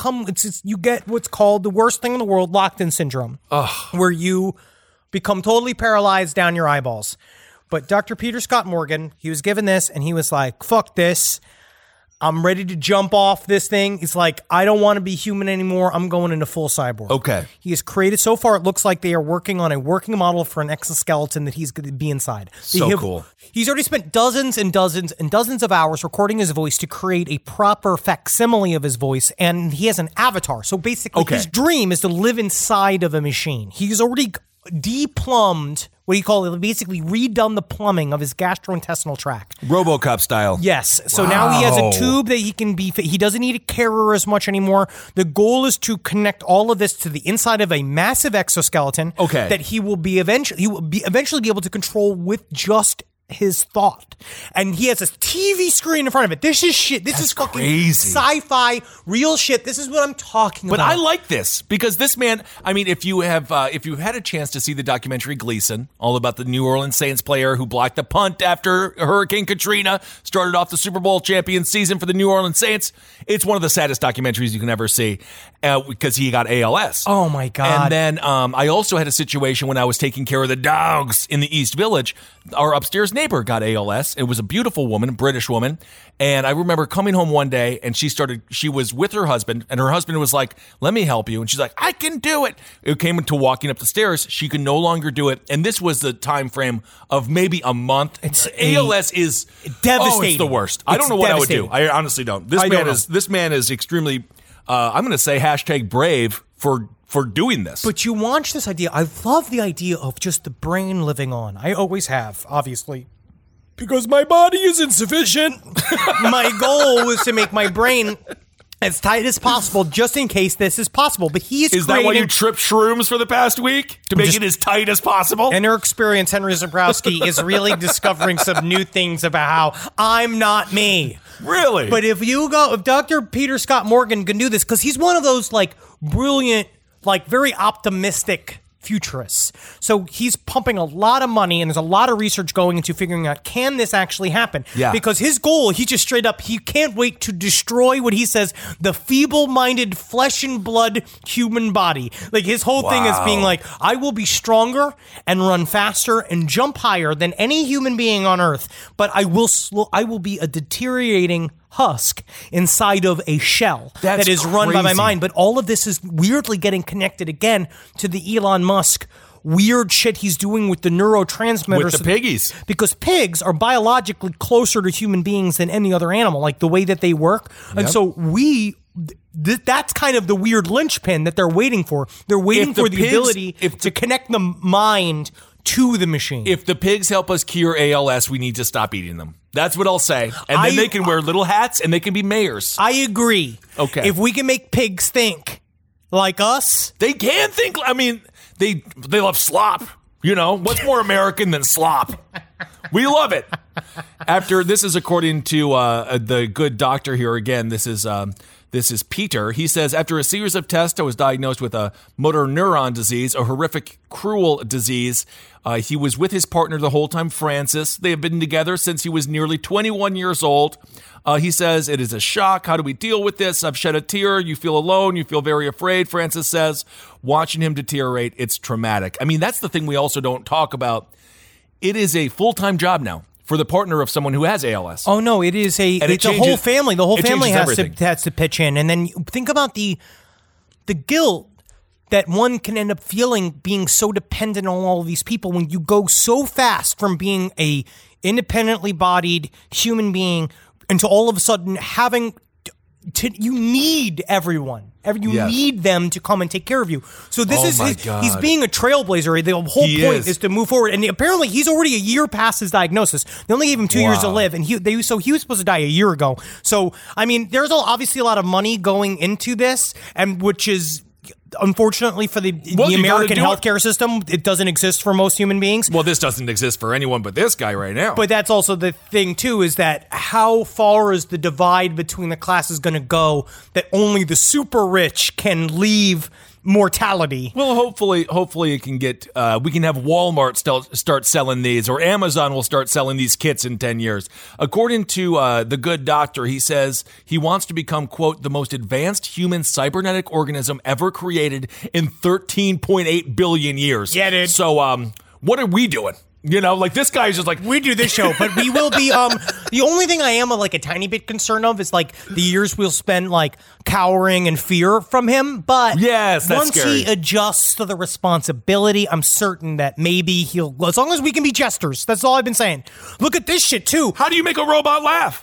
you get what's called the worst thing in the world, locked-in syndrome, where you become totally paralyzed down your eyeballs. But Dr. Peter Scott Morgan, he was given this, and he was like, fuck this. I'm ready to jump off this thing. He's like, I don't want to be human anymore. I'm going into full cyborg. Okay. He has created, so far it looks like they are working on a working model for an exoskeleton that he's going to be inside. Cool. He's already spent dozens and dozens and dozens of hours recording his voice to create a proper facsimile of his voice, and he has an avatar. So basically, his dream is to live inside of a machine. He's already deplumbed what do you call it? Basically redone the plumbing of his gastrointestinal tract. RoboCop style. Yes. So now he has a tube that he doesn't need a carrier as much anymore. The goal is to connect all of this to the inside of a massive exoskeleton. Okay. That he will eventually be able to control with just his thought. And he has a TV screen in front of it. This is shit. This is fucking crazy. Sci-fi, real shit. This is what I'm talking But about. I like this because this man, I mean, if you had a chance to see the documentary Gleason, all about the New Orleans Saints player who blocked the punt after Hurricane Katrina started off the Super Bowl champion season for the New Orleans Saints, it's one of the saddest documentaries you can ever see because he got ALS. Oh my God. And then I also had a situation when I was taking care of the dogs in the East Village. Our upstairs neighbor got ALS. It was a beautiful woman, a British woman. And I remember coming home one day and she was with her husband and her husband was like, let me help you. And she's like, I can do it. It came into walking up the stairs. She could no longer do it. And this was the time frame of maybe a month. ALS is devastating. Oh, it's the worst. I don't know what I would do. I honestly don't. This man is extremely, I'm going to say #brave for doing this. But you watch this idea. I love the idea of just the brain living on. I always have, obviously. Because my body is insufficient. My goal was to make my brain as tight as possible, just in case this is possible. But Is that why you tripped shrooms for the past week? To make it as tight as possible? In her experience, Henry Zebrowski is really discovering some new things about how I'm not me. Really? But if Dr. Peter Scott Morgan can do this, because he's one of those like brilliant, like very optimistic futurists. So he's pumping a lot of money and there's a lot of research going into figuring out, can this actually happen? Yeah. Because his goal, he just straight up, he can't wait to destroy what he says, the feeble-minded flesh and blood human body. Like his whole thing is being like, I will be stronger and run faster and jump higher than any human being on earth, but I will be a deteriorating husk inside of a shell that is run by my mind. But all of this is weirdly getting connected again to the Elon Musk weird shit he's doing with the neurotransmitters. With the piggies. Because pigs are biologically closer to human beings than any other animal, like the way that they work. And so that's kind of the weird linchpin that they're waiting for. They're waiting for the ability to connect the mind to the machine. If the pigs help us cure ALS, we need to stop eating them. That's what I'll say. And then they can wear little hats and they can be mayors. I agree. Okay. If we can make pigs think like us. They can think. I mean, they love slop. You know, what's more American than slop? We love it. This is according to the good doctor here again. This is Peter. He says, after a series of tests, I was diagnosed with a motor neuron disease, a horrific, cruel disease. He was with his partner the whole time, Francis. They have been together since he was nearly 21 years old. He says, it is a shock. How do we deal with this? I've shed a tear. You feel alone. You feel very afraid. Francis says, watching him deteriorate, it's traumatic. I mean, that's the thing we also don't talk about. It is a full-time job now for the partner of someone who has ALS. Oh no, it's a whole family. The whole family has to pitch in. And then think about the guilt that one can end up feeling being so dependent on all of these people when you go so fast from being a independently bodied human being into all of a sudden having you need everyone. You need them to come and take care of you. So this he's being a trailblazer. The whole point is to move forward. And apparently he's already a year past his diagnosis. They only gave him 2 years to live. And he was supposed to die a year ago. So, I mean, there's obviously a lot of money going into this, and which is, unfortunately for the American healthcare system, it doesn't exist for most human beings. Well, this doesn't exist for anyone but this guy right now. But that's also the thing, too, is that how far is the divide between the classes going to go that only the super rich can leave mortality? Well, hopefully it can get, we can have Walmart start selling these, or Amazon will start selling these kits in 10 years. According to the good doctor, he says he wants to become, quote, the most advanced human cybernetic organism ever created in 13.8 billion years. Yeah, dude. So, what are we doing? You know, like this guy's just like, we do this show, but we will be, the only thing I am like a tiny bit concerned of is like the years we'll spend like cowering in fear from him. But yes, that's once scary. he adjusts to the responsibility, I'm certain that maybe he'll, as long as we can be jesters, that's all I've been saying. Look at this shit too. How do you make a robot laugh?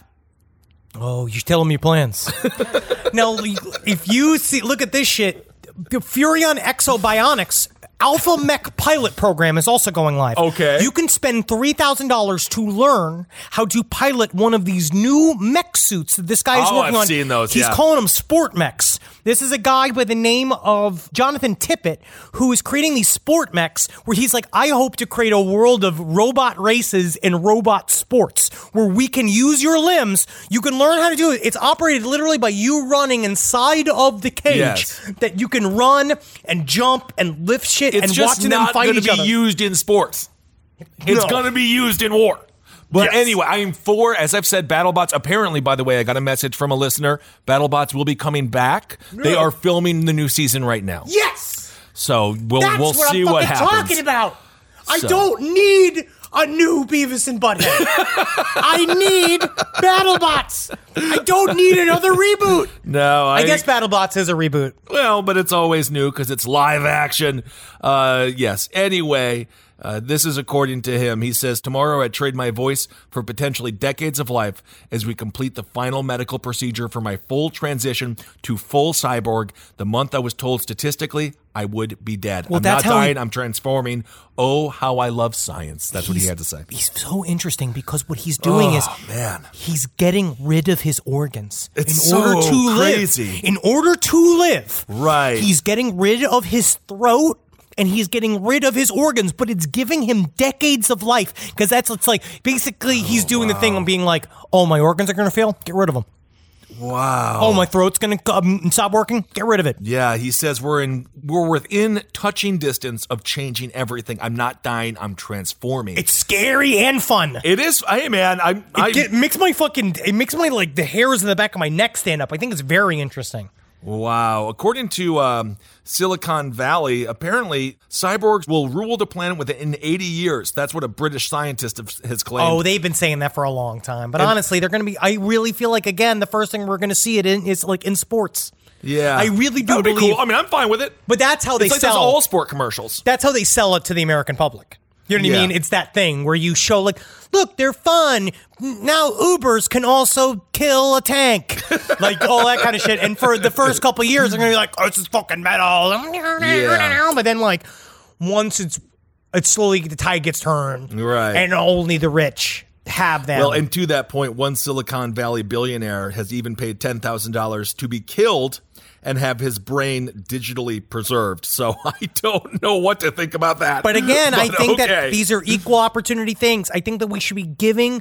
Oh, you're telling me plans. Now, if you look at this shit, the Furion Exobionics Alpha Mech Pilot Program is also going live. Okay. You can spend $3,000 to learn how to pilot one of these new mech suits that this guy is working on. I've seen those, He's calling them sport mechs. This is a guy by the name of Jonathan Tippett who is creating these sport mechs where he's like, I hope to create a world of robot races and robot sports where we can use your limbs. You can learn how to do it. It's operated literally by you running inside of the cage that you can run and jump and lift shit and watching them fight each other. It's just not going to be used in sports. It's going to be used in war. But anyway, I am for, as I've said, BattleBots. Apparently, by the way, I got a message from a listener. BattleBots will be coming back. They are filming the new season right now. Yes! So we'll see what happens. That's what I'm talking about. I don't need a new Beavis and Butthead. I need BattleBots. I don't need another reboot. No, I guess BattleBots is a reboot. Well, but it's always new because it's live action. Yes. Anyway, this is according to him. He says, tomorrow I trade my voice for potentially decades of life as we complete the final medical procedure for my full transition to full cyborg. The month I was told statistically I would be dead. Well, I'm not dying. I'm transforming. Oh, how I love science. That's what he had to say. He's so interesting because what he's doing is he's getting rid of his organs. It's crazy. In order to live. Right. He's getting rid of his throat. And he's getting rid of his organs, but it's giving him decades of life. Because it's like, basically, he's doing the thing of being like, oh, my organs are going to fail? Get rid of them. Wow. Oh, my throat's going to stop working? Get rid of it. Yeah, he says we're within touching distance of changing everything. I'm not dying, I'm transforming. It's scary and fun. It is. Hey, man. It makes my like, the hairs in the back of my neck stand up. I think it's very interesting. Wow. According to Silicon Valley, apparently cyborgs will rule the planet within 80 years. That's what a British scientist has claimed. Oh, they've been saying that for a long time. But honestly, they're going to be, I really feel like, again, the first thing we're going to see it in is like in sports. Yeah. I really do believe. Cool. I mean, I'm fine with it. But that's how they sell. It's like all sport commercials. That's how they sell it to the American public. You know what I mean? It's that thing where you show like, look, they're fun. Now Ubers can also kill a tank. Like all that kind of shit. And for the first couple of years, they're going to be like, oh, this is fucking metal. Yeah. But then like once it's slowly the tide gets turned. Right. And only the rich have them. Well, and to that point, one Silicon Valley billionaire has even paid $10,000 to be killed and have his brain digitally preserved. So I don't know what to think about that. But again, I think that these are equal opportunity things. I think that we should be giving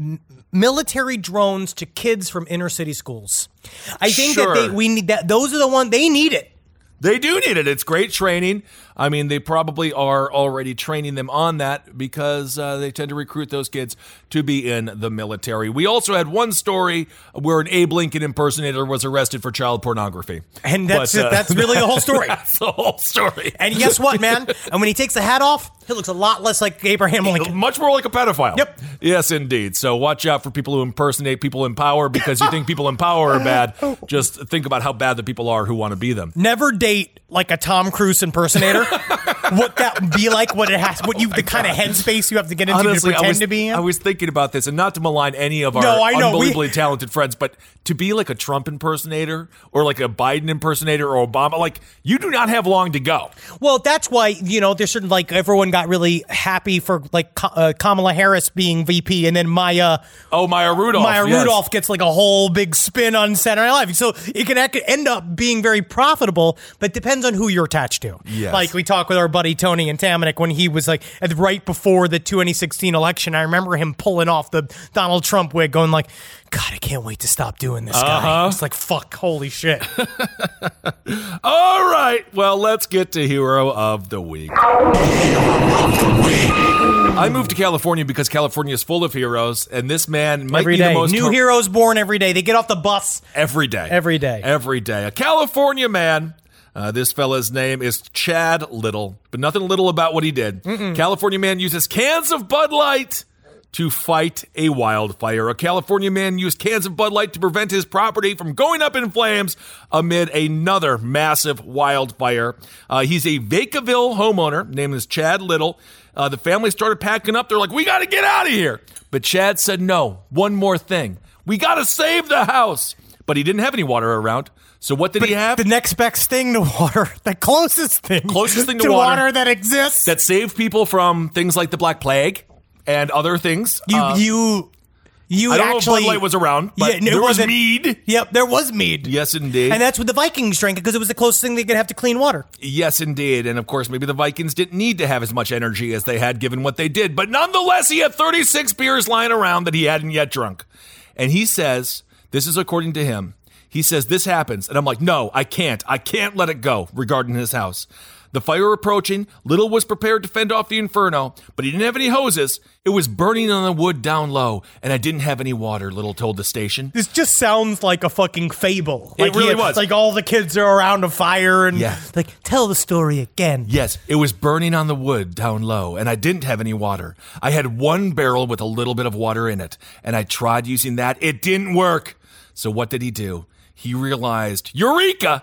military drones to kids from inner city schools. I think that we need that. Those are the ones, they need it. They do need it. It's great training. I mean, they probably are already training them on that because they tend to recruit those kids to be in the military. We also had one story where an Abe Lincoln impersonator was arrested for child pornography. And that's really the whole story. That's the whole story. And guess what, man? And when he takes the hat off, he looks a lot less like Abraham Lincoln. Much more like a pedophile. Yep. Yes, indeed. So watch out for people who impersonate people in power because you think people in power are bad. Just think about how bad the people are who want to be them. Never date like a Tom Cruise impersonator. What that would be like, the kind of headspace you have to get into. Honestly, to pretend to be in. I was thinking about this, and not to malign any of our unbelievably talented friends, but to be like a Trump impersonator or like a Biden impersonator or Obama, like you do not have long to go. Well, that's why, there's certain, like everyone got really happy for like Kamala Harris being VP, and then Maya Rudolph. Rudolph gets like a whole big spin on Saturday Night Live. So it can end up being very profitable, but depends on who you're attached to. Yes. Like we talked with our buddy Tony and Tamanik when he was like right before the 2016 election. I remember him pulling off the Donald Trump wig, going like, God, I can't wait to stop doing this guy. It's like, fuck, holy shit. All right. Well, let's get to Hero of the Week. I moved to California because California is full of heroes, and this man might be the most... New heroes born every day. They get off the bus. Every day. Every day. Every day. A California man. This fella's name is Chad Little, but nothing little about what he did. California man uses cans of Bud Light to fight a wildfire. A California man used cans of Bud Light to prevent his property from going up in flames amid another massive wildfire. He's a Vacaville homeowner. Name is Chad Little. The family started packing up. They're like, we got to get out of here. But Chad said, no, one more thing. We got to save the house. But he didn't have any water around. So what did he have? The next best thing to water, the closest thing to water that exists. That saved people from things like the Black Plague and other things. You I don't know if Bud Light was around, but there was mead. Yep, there was mead. Yes, indeed. And that's what the Vikings drank because it was the closest thing they could have to clean water. Yes, indeed. And of course, maybe the Vikings didn't need to have as much energy as they had given what they did. But nonetheless, he had 36 beers lying around that he hadn't yet drunk. And he says, this is according to him, he says, this happens. And I'm like, no, I can't let it go regarding his house. The fire approaching, Little was prepared to fend off the inferno, but he didn't have any hoses. It was burning on the wood down low, and I didn't have any water, Little told the station. This just sounds like a fucking fable. It really was. Like all the kids are around a fire and like, tell the story again. Yes, it was burning on the wood down low, and I didn't have any water. I had one barrel with a little bit of water in it, and I tried using that. It didn't work. So what did he do? He realized, Eureka!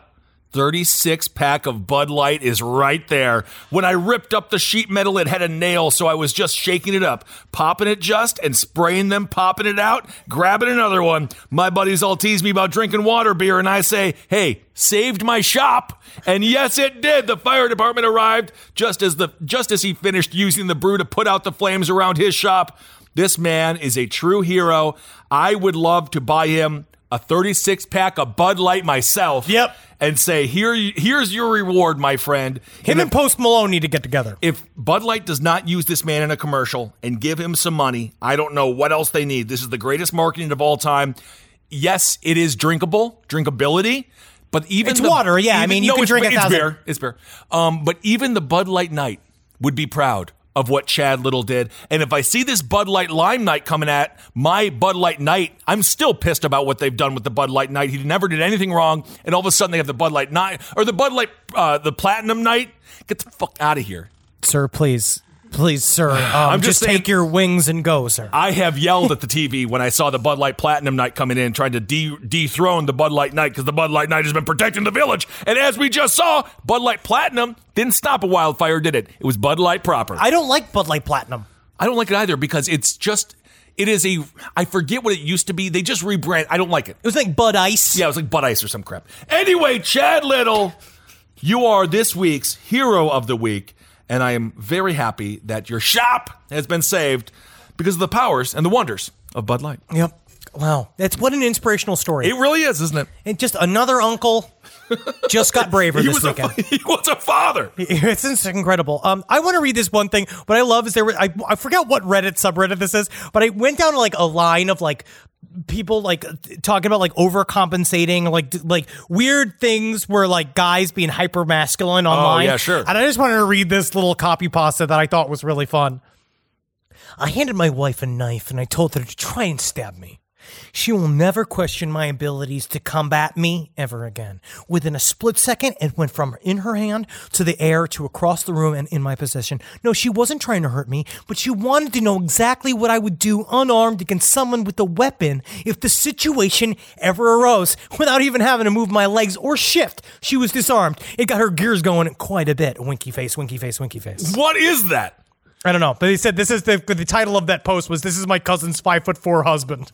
36-pack of Bud Light is right there. When I ripped up the sheet metal, it had a nail, so I was just shaking it up, popping it just, and spraying them, popping it out, grabbing another one. My buddies all tease me about drinking water beer, and I say, hey, saved my shop. And yes, it did. The fire department arrived just as he finished using the brew to put out the flames around his shop. This man is a true hero. I would love to buy him a 36-pack of Bud Light myself. Yep. And say, here's your reward, my friend. Him and Post Malone need to get together. If Bud Light does not use this man in a commercial and give him some money, I don't know what else they need. This is the greatest marketing of all time. Yes, it is drinkability, but even it's water, yeah. You can drink it's beer. It's beer. But even the Bud Light Night would be proud of what Chad Little did. And if I see this Bud Light Lime Night coming at my Bud Light Night, I'm still pissed about what they've done with the Bud Light Night. He never did anything wrong, and all of a sudden they have the Bud Light Night, or the Bud Light, the Platinum Night. Get the fuck out of here. Sir, please, sir. I'm just saying, take your wings and go, sir. I have yelled at the TV when I saw the Bud Light Platinum Night coming in, trying to dethrone the Bud Light Night, because the Bud Light Night has been protecting the village. And as we just saw, Bud Light Platinum didn't stop a wildfire, did it? It was Bud Light proper. I don't like Bud Light Platinum. I don't like it either, because I forget what it used to be. They just rebrand. I don't like it. It was like Bud Ice. Yeah, it was like Bud Ice or some crap. Anyway, Chad Little, you are this week's Hero of the Week. And I am very happy that your shop has been saved because of the powers and the wonders of Bud Light. Yep. Wow. What an inspirational story. It really is, isn't it? And just another uncle just got braver this weekend. He was a father. It's incredible. I want to read this one thing. What I love is I forgot what Reddit subreddit this is, but I went down to like a line of like people like talking about like overcompensating, like weird things where like guys being hyper masculine online. Oh, yeah, sure. And I just wanted to read this little copy pasta that I thought was really fun. I handed my wife a knife and I told her to try and stab me. She will never question my abilities to combat me ever again. Within a split second, it went from in her hand to the air to across the room and in my possession. No, she wasn't trying to hurt me, but she wanted to know exactly what I would do unarmed against someone with a weapon if the situation ever arose. Without even having to move my legs or shift, she was disarmed. It got her gears going quite a bit. Winky face, winky face, winky face. What is that? I don't know, but he said this is the title of that post was, "This is my cousin's 5'4" husband."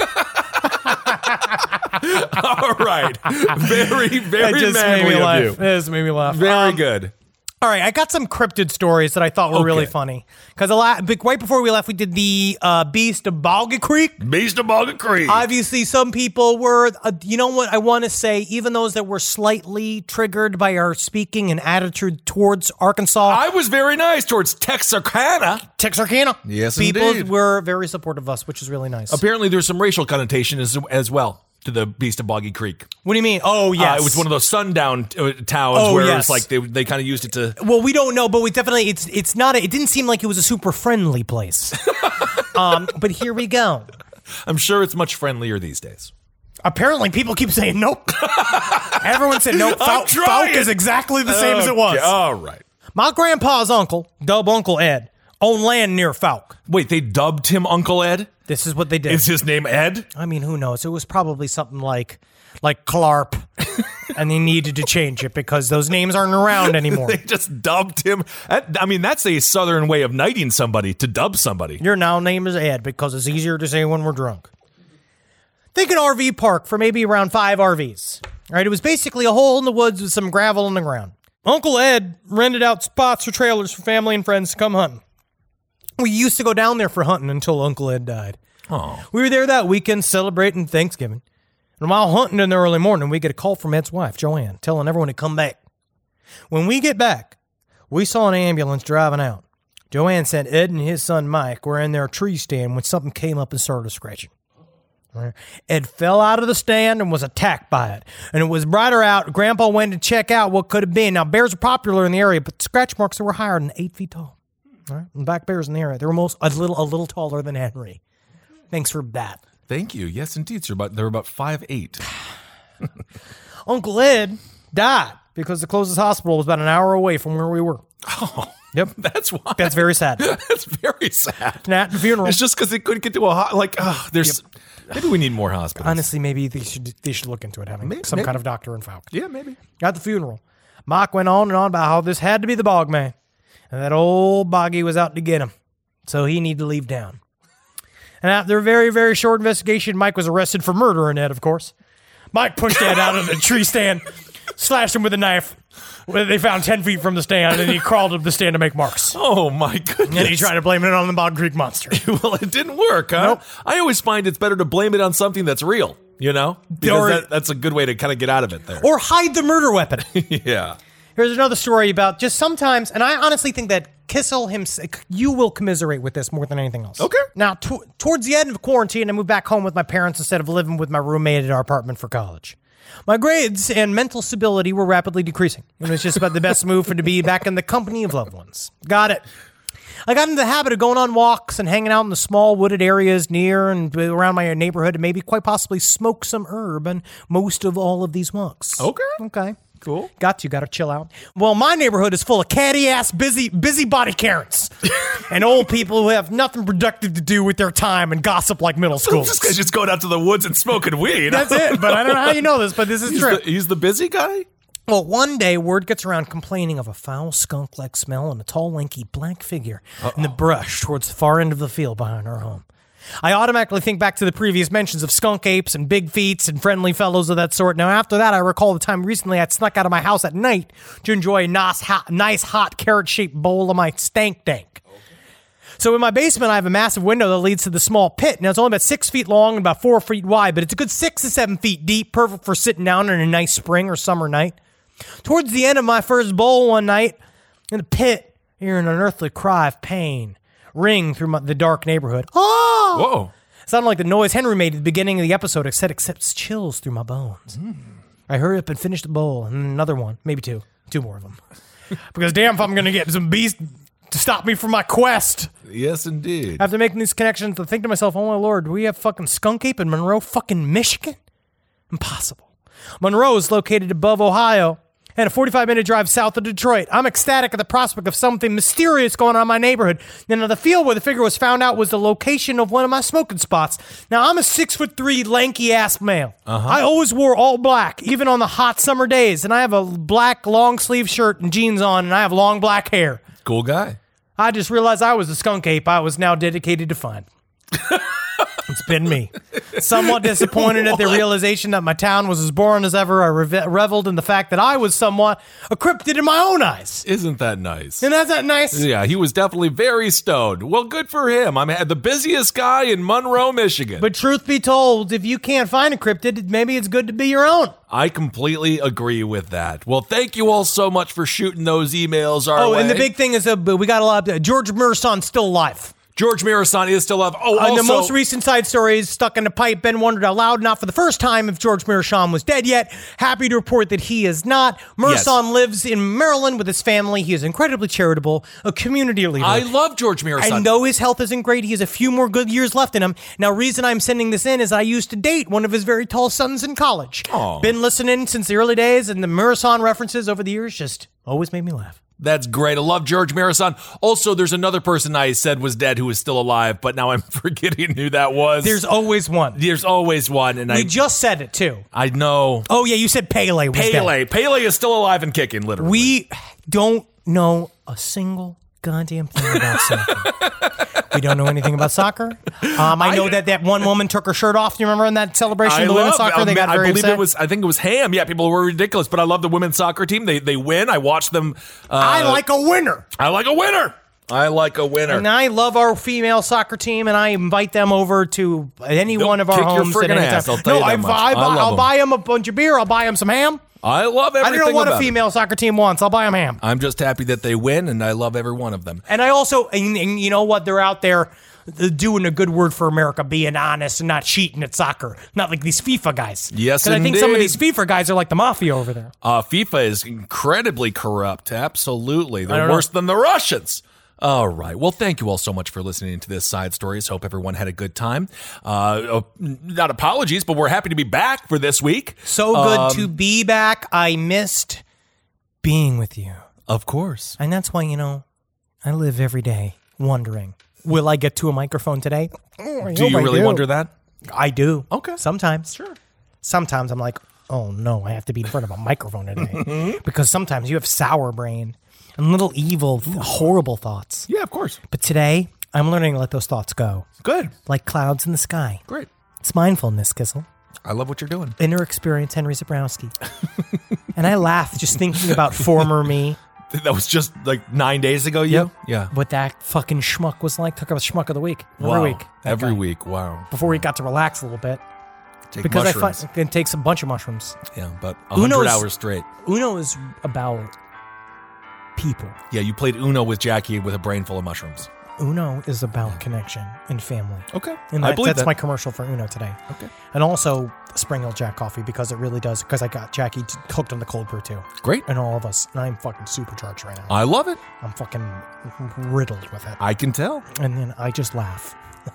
All right. Very, very manly of you. It just made me laugh. Very good. All right, I got some cryptid stories that I thought were really funny. Because right before we left, we did the Beast of Boggy Creek. Beast of Boggy Creek. Obviously, some people were, you know what I want to say, even those that were slightly triggered by our speaking and attitude towards Arkansas. I was very nice towards Texarkana. Yes, people indeed. were very supportive of us, which is really nice. Apparently, there's some racial connotation as well to the Beast of Boggy Creek. What do you mean? Oh, yes. It was one of those sundown towns where it was like they kind of used it to... Well, we don't know, but we definitely... It's not... It didn't seem like it was a super friendly place. But here we go. I'm sure it's much friendlier these days. Apparently, people keep saying nope. Everyone said nope. Fouke is exactly the same as it was. All right. My grandpa's uncle, Dub Uncle Ed, owned land near Fouke. Wait, they dubbed him Uncle Ed? This is what they did. Is his name Ed? I mean, who knows? It was probably something like Clarp, and they needed to change it because those names aren't around anymore. They just dubbed him. I mean, that's a southern way of knighting somebody, to dub somebody. Your now name is Ed because it's easier to say when we're drunk. Think an RV park for maybe around 5 RVs. All right, it was basically a hole in the woods with some gravel in the ground. Uncle Ed rented out spots or trailers for family and friends to come hunting. We used to go down there for hunting until Uncle Ed died. Oh. We were there that weekend celebrating Thanksgiving. And while hunting in the early morning, we get a call from Ed's wife, Joanne, telling everyone to come back. When we get back, we saw an ambulance driving out. Joanne said Ed and his son Mike were in their tree stand when something came up and started scratching. Ed fell out of the stand and was attacked by it. And it was brighter out. Grandpa went to check out what could have been. Now, bears are popular in the area, but scratch marks were higher than 8 feet tall. All right? And black bears in the area, they were a little taller than Henry. Thanks for that. Thank you. Yes, indeed, sir. They're about 5'8". Uncle Ed died because the closest hospital was about an hour away from where we were. Oh, yep. That's why. That's very sad. That's very sad. At the funeral. It's just because they couldn't get to there's. Yep. Maybe we need more hospitals. Honestly, maybe they should look into it, having some kind of doctor in Falk. Yeah, maybe. At the funeral, Mike went on and on about how this had to be the bog man, and that old boggy was out to get him, so he needed to leave town. And after a very, very short investigation, Mike was arrested for murdering Ed, of course. Mike pushed Ed out of the tree stand, slashed him with a knife. They found 10 feet from the stand, and he crawled up the stand to make marks. Oh, my goodness. And he tried to blame it on the Bog Creek Monster. Well, it didn't work, huh? Nope. I always find it's better to blame it on something that's real, Because that's a good way to kind of get out of it there. Or hide the murder weapon. Yeah. Here's another story about just sometimes, and I honestly think that Kissel himself, you will commiserate with this more than anything else. Okay. Now, towards the end of quarantine, I moved back home with my parents instead of living with my roommate at our apartment for college. My grades and mental stability were rapidly decreasing. It was just about the best move to be back in the company of loved ones. Got it. I got into the habit of going on walks and hanging out in the small wooded areas near and around my neighborhood and maybe quite possibly smoke some herb on most of all of these walks. Okay. Cool. Got to chill out. Well, my neighborhood is full of catty-ass, busybody Karens and old people who have nothing productive to do with their time and gossip like middle school. This guy's just going out to the woods and smoking weed. That's it, but I don't know how you know this, but this is true. He's the busy guy? Well, one day, word gets around complaining of a foul skunk-like smell and a tall, lanky black figure in the brush towards the far end of the field behind our home. I automatically think back to the previous mentions of skunk apes and big feets and friendly fellows of that sort. Now, after that, I recall the time recently I'd snuck out of my house at night to enjoy a nice, hot, carrot-shaped bowl of my stank dank. So in my basement, I have a massive window that leads to the small pit. Now, it's only about 6 feet long and about 4 feet wide, but it's a good 6 to 7 feet deep, perfect for sitting down on a nice spring or summer night. Towards the end of my first bowl one night, in the pit, hearing an unearthly cry of pain ring through the dark neighborhood. Oh! Whoa. Sounded like the noise Henry made at the beginning of the episode, except chills through my bones. I hurried up and finished the bowl, and another one, maybe two more of them. Because damn if I'm going to get some beast to stop me from my quest. Yes, indeed. After making these connections, I think to myself, oh my lord, do we have fucking skunk ape in Monroe, fucking Michigan? Impossible. Monroe is located above Ohio and a 45-minute drive south of Detroit. I'm ecstatic at the prospect of something mysterious going on in my neighborhood. Now, the field where the figure was found out was the location of one of my smoking spots. Now, I'm a 6'3", lanky-ass male. I always wore all black, even on the hot summer days, and I have a black long-sleeve shirt and jeans on, and I have long black hair. Cool guy. I just realized I was a skunk ape I was now dedicated to find. It's been me. Somewhat disappointed at the realization that my town was as boring as ever, I reveled in the fact that I was somewhat a cryptid in my own eyes. Isn't that nice? And that's that nice? Yeah, he was definitely very stoned. Well, good for him. I'm the busiest guy in Monroe, Michigan. But truth be told, if you can't find a cryptid, maybe it's good to be your own. I completely agree with that. Well, thank you all so much for shooting those emails our way. And the big thing is we got a lot of George Murson still alive. George Mirasan is still alive. Oh, also, the most recent side story is stuck in a pipe. Ben wondered out loud, not for the first time, if George Mirasan was dead yet. Happy to report that he is not. Mirasan lives in Maryland with his family. He is incredibly charitable, a community leader. I love George Mirasan. And though his health isn't great, he has a few more good years left in him. Now, reason I'm sending this in is I used to date one of his very tall sons in college. Aww. Been listening since the early days, and the Mirasan references over the years just always made me laugh. That's great. I love George Mirasan. Also, there's another person I said was dead who is still alive, but now I'm forgetting who that was. There's always one. There's always one. And we just said it, too. I know. Oh, yeah, you said Pele was dead. Pele is still alive and kicking, literally. We don't know a single goddamn thing about soccer. We don't know anything about soccer. I know that one woman took her shirt off. You remember in that celebration of the women's soccer? They got very upset. I think it was Ham. Yeah, people were ridiculous, but I love the women's soccer team. They win. I watch them. I like a winner. I like a winner. And I love our female soccer team, and I invite them over to any one of our homes at any time. I'll buy them a bunch of beer. I'll buy them some ham. I love everything. I don't know what a female soccer team wants. I'll buy them ham. I'm just happy that they win, and I love every one of them. And I also, and you know what? They're out there doing a good word for America, being honest and not cheating at soccer. Not like these FIFA guys. Yes, because I think some of these FIFA guys are like the mafia over there. FIFA is incredibly corrupt. Absolutely. They're worse than the Russians. All right. Well, thank you all so much for listening to this Side Stories. Hope everyone had a good time. Not apologies, but we're happy to be back for this week. So good to be back. I missed being with you. Of course. And that's why, I live every day wondering, will I get to a microphone today? Do you really wonder that? I do. Okay. Sometimes. Sure. Sometimes I'm like, oh no, I have to be in front of a microphone today. Because sometimes you have sour brain. And little evil, horrible thoughts. Yeah, of course. But today, I'm learning to let those thoughts go. Good. Like clouds in the sky. Great. It's mindfulness, Kissel. I love what you're doing. Inner experience, Henry Zabrowski. And I laugh just thinking about former me. That was just like 9 days ago, Yep. Yeah. What that fucking schmuck was like. Took up a schmuck of the week. Every week. Wow. Before he got to relax a little bit. Take mushrooms. It takes a bunch of mushrooms. Yeah, but 100 hours straight. Uno is about people. Yeah, you played Uno with Jackie with a brain full of mushrooms. Uno is about connection and family. Okay. And I believe that's that. my commercial for Uno today. Okay. And also Spring Hill Jack Coffee, because it really does, because I got Jackie hooked on the cold brew too. Great. And all of us. And I'm fucking supercharged right now. I love it. I'm fucking riddled with it. I can tell. And then I just laugh.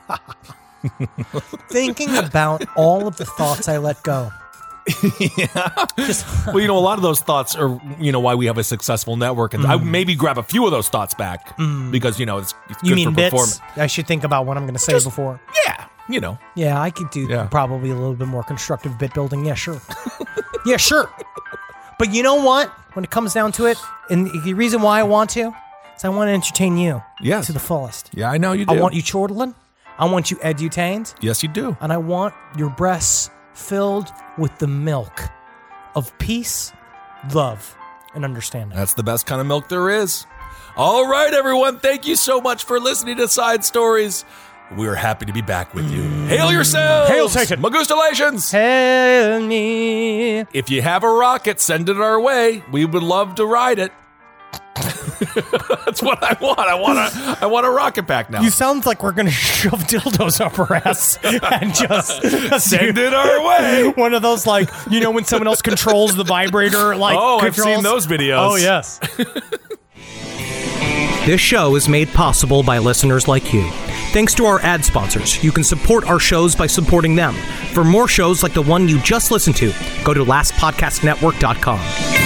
Thinking about all of the thoughts I let go. Yeah. Well, a lot of those thoughts are, why we have a successful network. And I would maybe grab a few of those thoughts back because, it's good for performance. I should think about what I'm going to say before. Yeah. Yeah, I could do probably a little bit more constructive bit building. Yeah, sure. Yeah, sure. But you know what? When it comes down to it, and the reason why I want to is I want to entertain you to the fullest. Yeah, I know you do. I want you chortling. I want you edutained. Yes, you do. And I want your breasts filled with the milk of peace, love, and understanding. That's the best kind of milk there is. All right, everyone. Thank you so much for listening to Side Stories. We're happy to be back with you. Hail yourselves! Hail Satan! Magustalations! Hail me! If you have a rocket, send it our way. We would love to ride it. That's what I want. I want a rocket pack now. You sound like we're going to shove dildos up our ass and just send it our way. One of those, when someone else controls the vibrator. I've seen those videos. Oh, yes. This show is made possible by listeners like you. Thanks to our ad sponsors, you can support our shows by supporting them. For more shows like the one you just listened to, go to lastpodcastnetwork.com.